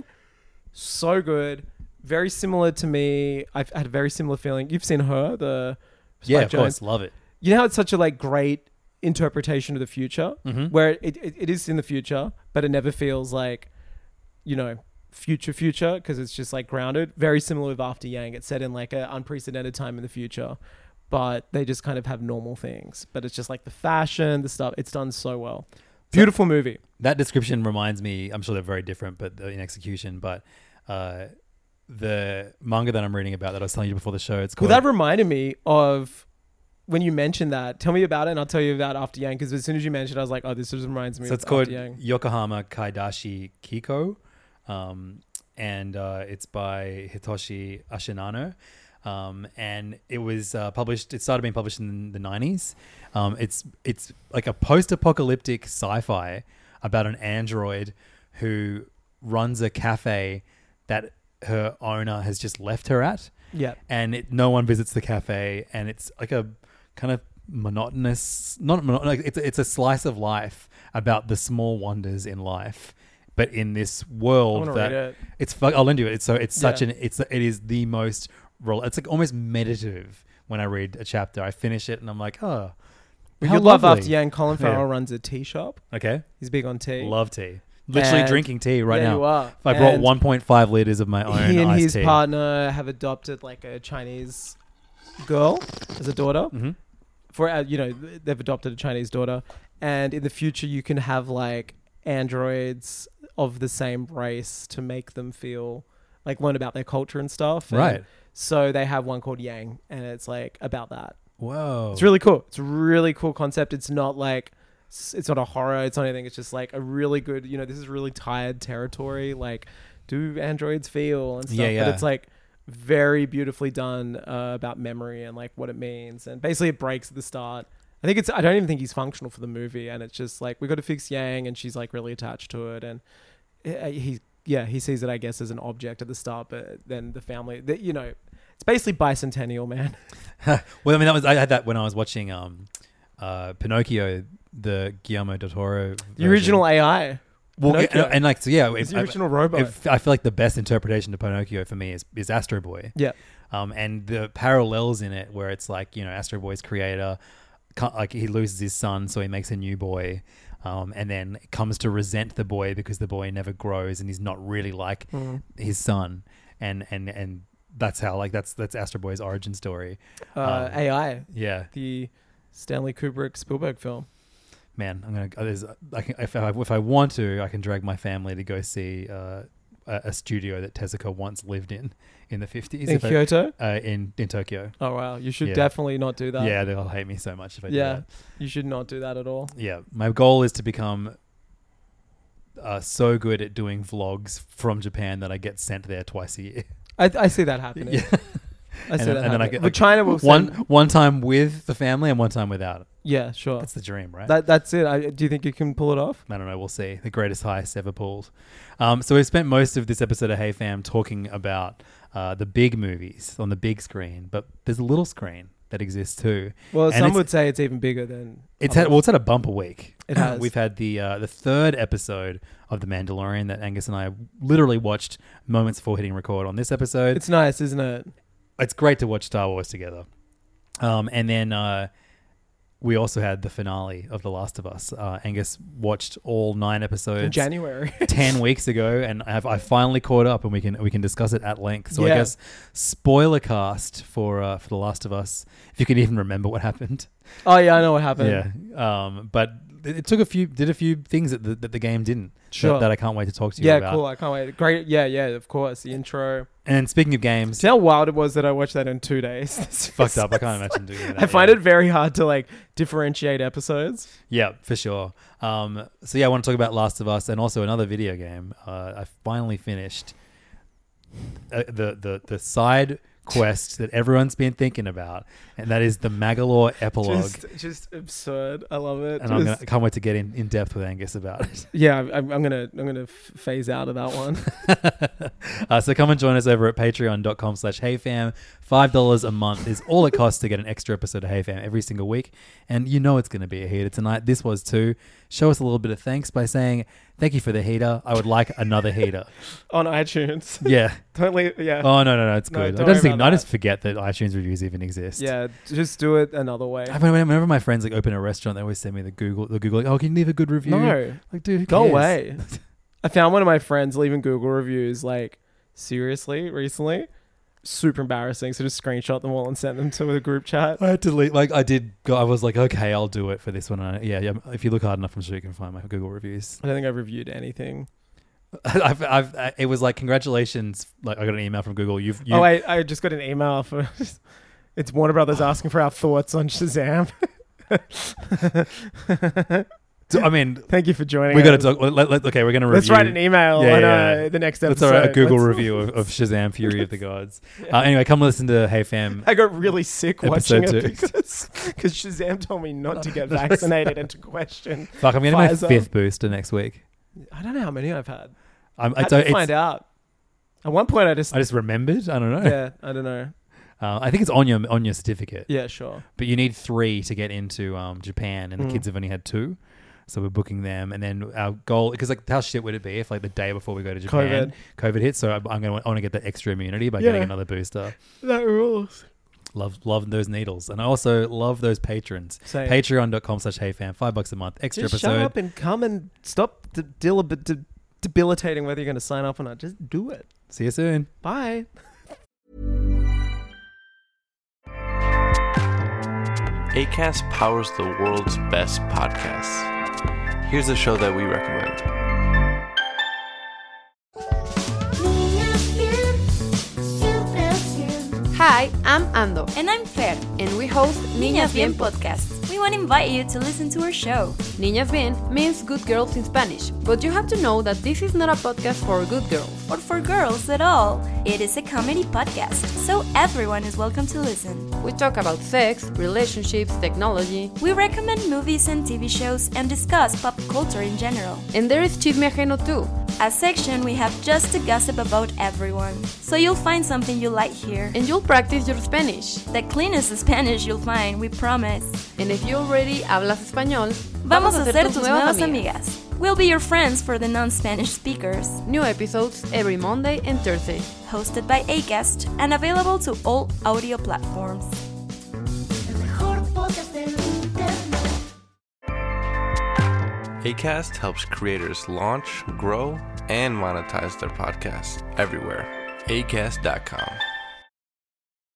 so good. Very similar to me. I've had a very similar feeling. You've seen Her, the Yeah, Spike of course. Jonze. Love it. You know how it's such a like great interpretation of the future, Mhm. where it, it, it is in the future, but it never feels like, you know, future future, because it's just like grounded. Very similar with After Yang. It's set in like an unprecedented time in the future, but they just kind of have normal things. But it's just like the fashion, the stuff. It's done so well. Beautiful movie. That description reminds me, I'm sure they're very different, but in execution, but uh, the manga that I'm reading about that I was telling you before the show, it's Well, called... that reminded me of when you mentioned that. Tell me about it, and I'll tell you about After Yang, because as soon as you mentioned it, I was like, oh, this just reminds me So of it's called After Yang. Yokohama Kaidashi Kiko, um, and uh, it's by Hitoshi Ashinano. Um, and it was uh, published, it started being published in the nineties. Um, it's it's like a post-apocalyptic sci-fi about an android who runs a cafe that her owner has just left her at. Yeah. And it, no one visits the cafe, and it's like a kind of monotonous, not monotonous, like it's, it's a slice of life about the small wonders in life. But in this world I wanna that read it. it's, fu- I'll lend you it. It's so it's such Yeah. an, it's, it is the most, rel- it's like almost meditative when I read a chapter. I finish it and I'm like, oh, Well, how you love lovely. After Yang. Colin Yeah. Farrell runs a tea shop. Okay. He's big on tea. Love tea. Literally And- drinking tea right yeah, now. you are. If I brought And one point five liters of my own he and iced his tea. partner have adopted like a Chinese girl as a daughter. Mhm. For uh, you know, they've adopted a Chinese daughter, and in the future you can have like androids of the same race to make them feel like learn about their culture and stuff. And Right. so they have one called Yang, and it's like about that. Whoa. It's really cool. It's a really cool concept. It's not like it's not a horror. It's not anything. It's just like a really good, you know, this is really tired territory. Like, do androids feel and stuff? Yeah, yeah. But it's like very beautifully done uh, about memory and like what it means. And basically it breaks at the start. I think it's, I don't even think he's functional for the movie. And it's just like, we got to fix Yang, and she's like really attached to it. And he, yeah, he sees it, I guess, as an object at the start, but then the family, the, you know, it's basically bicentennial, man. Well, I mean, that was I had that when I was watching um, uh, Pinocchio, the Guillermo del Toro, The version. original A I. Well, Pinocchio. and, and like so, yeah, It's if- the original robot. if- I feel like the best interpretation of Pinocchio for me is is Astro Boy. Yeah. Um, and the parallels in it, where it's like, you know, Astro Boy's creator, ca- like he loses his son, so he makes a new boy. Um, and then comes to resent the boy because the boy never grows and he's not really like Mhm. his son. And, and, and that's how, like, that's, that's Astro Boy's origin story. Uh, Um, A I. Yeah. The Stanley Kubrick Spielberg film. Man, I'm gonna. There's, I can, if I if I want to, I can drag my family to go see uh, a, a studio that Tezuka once lived in in the fifties. In Kyoto? Uh, in in Tokyo. Oh wow, you should Yeah. definitely not do that. Yeah, they'll hate me so much if I do Yeah, that. you should not do that at all. Yeah, my goal is to become uh, so good at doing vlogs from Japan that I get sent there twice a year. I, I see that happening. Yeah. I And see then- that and then I happening. get But like China will one send- one time with the family and one time without. Yeah, sure. That's the dream, right? That that's it. I, do you think you can pull it off? I don't know. We'll see. The greatest heist ever pulled. Um, so we've spent most of this episode of Hey Fam talking about uh, the big movies on the big screen, but there's a little screen that exists too. Well, And some it's- would say it's even bigger than. It's had, others. well, it's had a bumper week. It has. We've had the uh, the third episode of The Mandalorian that Angus and I literally watched moments before hitting record on this episode. It's nice, isn't it? It's great to watch Star Wars together. Um, and then uh, we also had the finale of The Last of Us. Uh, Angus watched all nine episodes In January. ten weeks ago, and I have I finally caught up, and we can we can discuss it at length. So Yeah. I guess spoiler cast for uh, for The Last of Us, if you can even remember what happened. Oh yeah, I know what happened. Yeah, um, but it, it took a few did a few things that the, that the game didn't. Sure. That, that I can't wait to talk to you Yeah, about. cool. I can't wait. Great. Yeah, yeah. Of course, the intro. And speaking of games, See how wild it was that I watched that in two days. It's fucked up. I can't imagine doing that. I find yeah. it very hard to like differentiate episodes. Yeah, for sure. Um, so yeah, I want to talk about Last of Us and also another video game. Uh, I finally finished uh, the the the side quest that everyone's been thinking about, and that is the Magalore epilogue. Just, just absurd. I love it. And just, I'm gonna, I can't wait to get in, in depth with Angus about it. Yeah, I'm, I'm gonna I'm gonna phase out of that one. uh, so come and join us over at patreon.com slash HeyFam. Five dollars a month is all it costs to get an extra episode of HeyFam every single week, and you know it's going to be a heater tonight. This was too. Show us a little bit of thanks by saying thank you for the heater. I would like another heater On iTunes. Yeah. Don't leave, yeah. Oh no no no, it's No, good. don't I just worry think about I that. just forget that iTunes reviews even exist. Yeah, just do it another way. I mean, whenever my friends like open a restaurant, they always send me the Google, the Google, like, oh, can you leave a good review? No. Like, dude, who Go cares? away. I found one of my friends leaving Google reviews, like, seriously, recently. Super embarrassing. So just screenshot them all and send them to the group chat. I had to leave. Like, I did. Go, I was like, okay, I'll do it for this one. And I, yeah, yeah. If you look hard enough, I'm sure you can find my Google reviews. I don't think I've reviewed anything. I've, I've, I, it was like, congratulations. Like, I got an email from Google. You've, you Oh, I, I just got an email for. It's Warner Brothers asking for our thoughts on Shazam. So, I mean, thank you for joining. We got us. to talk. Let, let, okay, we're going to review. Let's write an email Yeah, on yeah. uh, the next Let's episode. write a Google Let's- review of, of Shazam: Fury of the Gods. Uh, anyway, come listen to Hey Fam. I got really sick watching Episode it two. because because Shazam told me not to get vaccinated and to question. Fuck, I'm getting my Pfizer. fifth booster next week. I don't know how many I've had. I'm, I I had don't, to it's- find out. At one point, I just I just remembered. I don't know. yeah, I don't know. Uh, I think it's on your on your certificate. Yeah, sure. But you need three to get into um, Japan, and the Mm. kids have only had two. So we're booking them, and then our goal, because like how shit would it be if like the day before we go to Japan, COVID, COVID hits? So I'm, I'm gonna I want to get that extra immunity by Yeah. getting another booster. That rules. Love love those needles, and I also love those patrons. Same. Patreon.com slash HeyFam, five bucks a month, extra Just episode. shut up and come and stop de- deal- de- debilitating whether you're going to sign up or not. Just do it. See you soon. Bye. Acast powers the world's best podcasts. Here's a show that we recommend. Hi, I'm Ando. And I'm Fer. And we host Niñas Bien podcast. We want to invite you to listen to our show. Niñas Bien means good girls in Spanish, but you have to know that this is not a podcast for good girls. Or for girls at all. It is a comedy podcast, so everyone is welcome to listen. We talk about sex, relationships, technology. We recommend movies and T V shows and discuss pop culture in general. And there is Chisme Ajeno too, a section we have just to gossip about everyone. So you'll find something you like here. And you'll practice your Spanish. The cleanest Spanish you'll find, we promise. And if you already hablas español, vamos a ser tus nuevas amigas. We'll be your friends for the non-Spanish speakers. New episodes every Monday and Thursday. Hosted by Acast and available to all audio platforms. Acast helps creators launch, grow, and monetize their podcasts everywhere. Acast dot com.